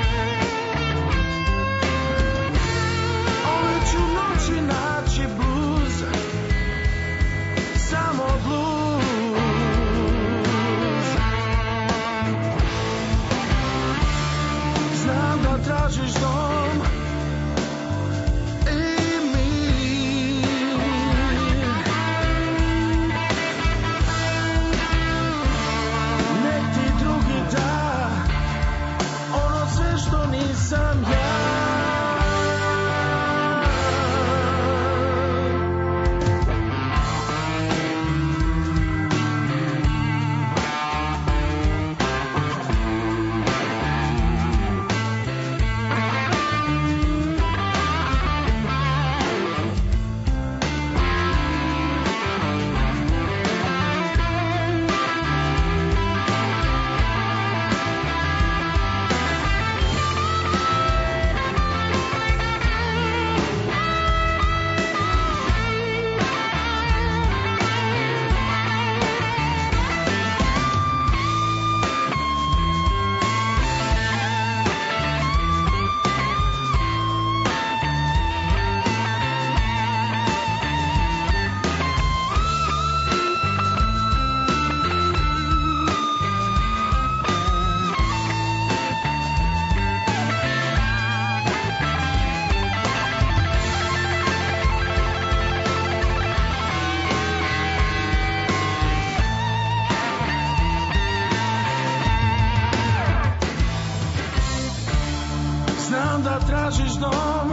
onda tražiš dom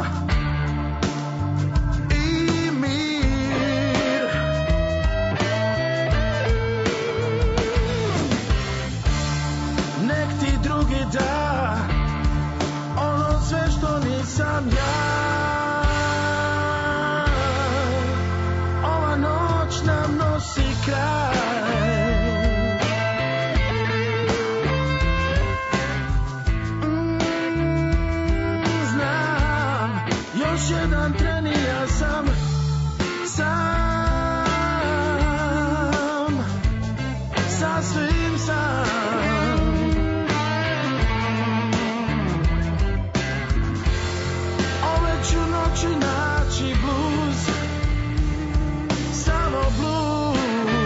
i mir. Nek ti drugi da ono sve što nisam ja. Ova noć nam nosi kraj. Jedan tren i ja sam sasvim sam. Ove ću noći naći bluz, samo bluz.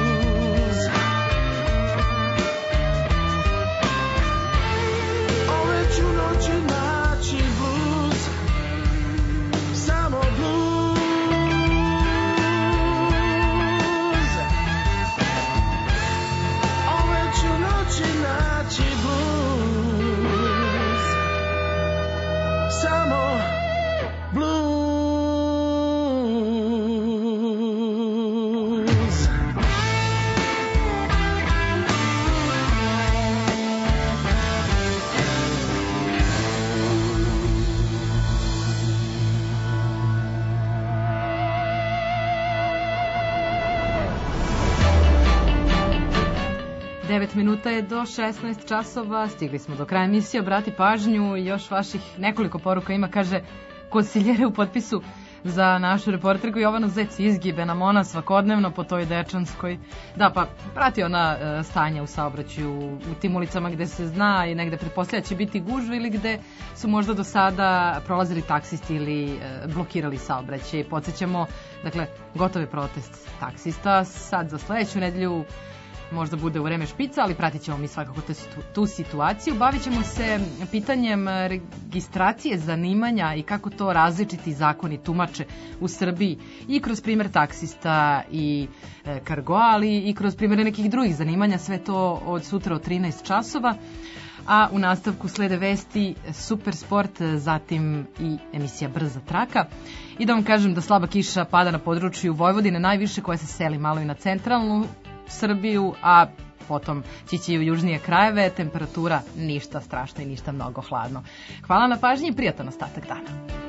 Ove ću noći naći bluz, samo bluz. Ove ću noći naći bluz, samo bluz. Devet minuta je do 16 časova, stigli smo do kraja emisije, obrati pažnju, još vaših nekoliko poruka ima, kaže, konsiljere u potpisu za našu reporterku Jovanu Zec izgibe nam ona svakodnevno po toj Dečanskoj. Da, pa prati ona stanje u saobraćaju u tim ulicama gde se zna i negde pretpostavlja će biti gužve ili gde su možda do sada prolazili taksisti ili blokirali saobraćaj. Podsjećamo, dakle, gotov je protest taksista, sad za sledeću nedelju možda bude u vreme špica, ali pratit ćemo mi svakako tu situaciju. Bavit ćemo se pitanjem registracije zanimanja i kako to različiti zakoni tumače u Srbiji i kroz primer taksista i kargoa, ali i kroz primere nekih drugih zanimanja, sve to od sutra od 13 časova. A u nastavku slede vesti, super sport, zatim i emisija Brza traka. I da vam kažem da slaba kiša pada na području Vojvodine, najviše, koja se seli malo i na centralnu Srbiju, a potom će i u južnije krajeve, temperatura ništa strašna i ništa mnogo hladno. Hvala na pažnji i prijatan ostatak dana.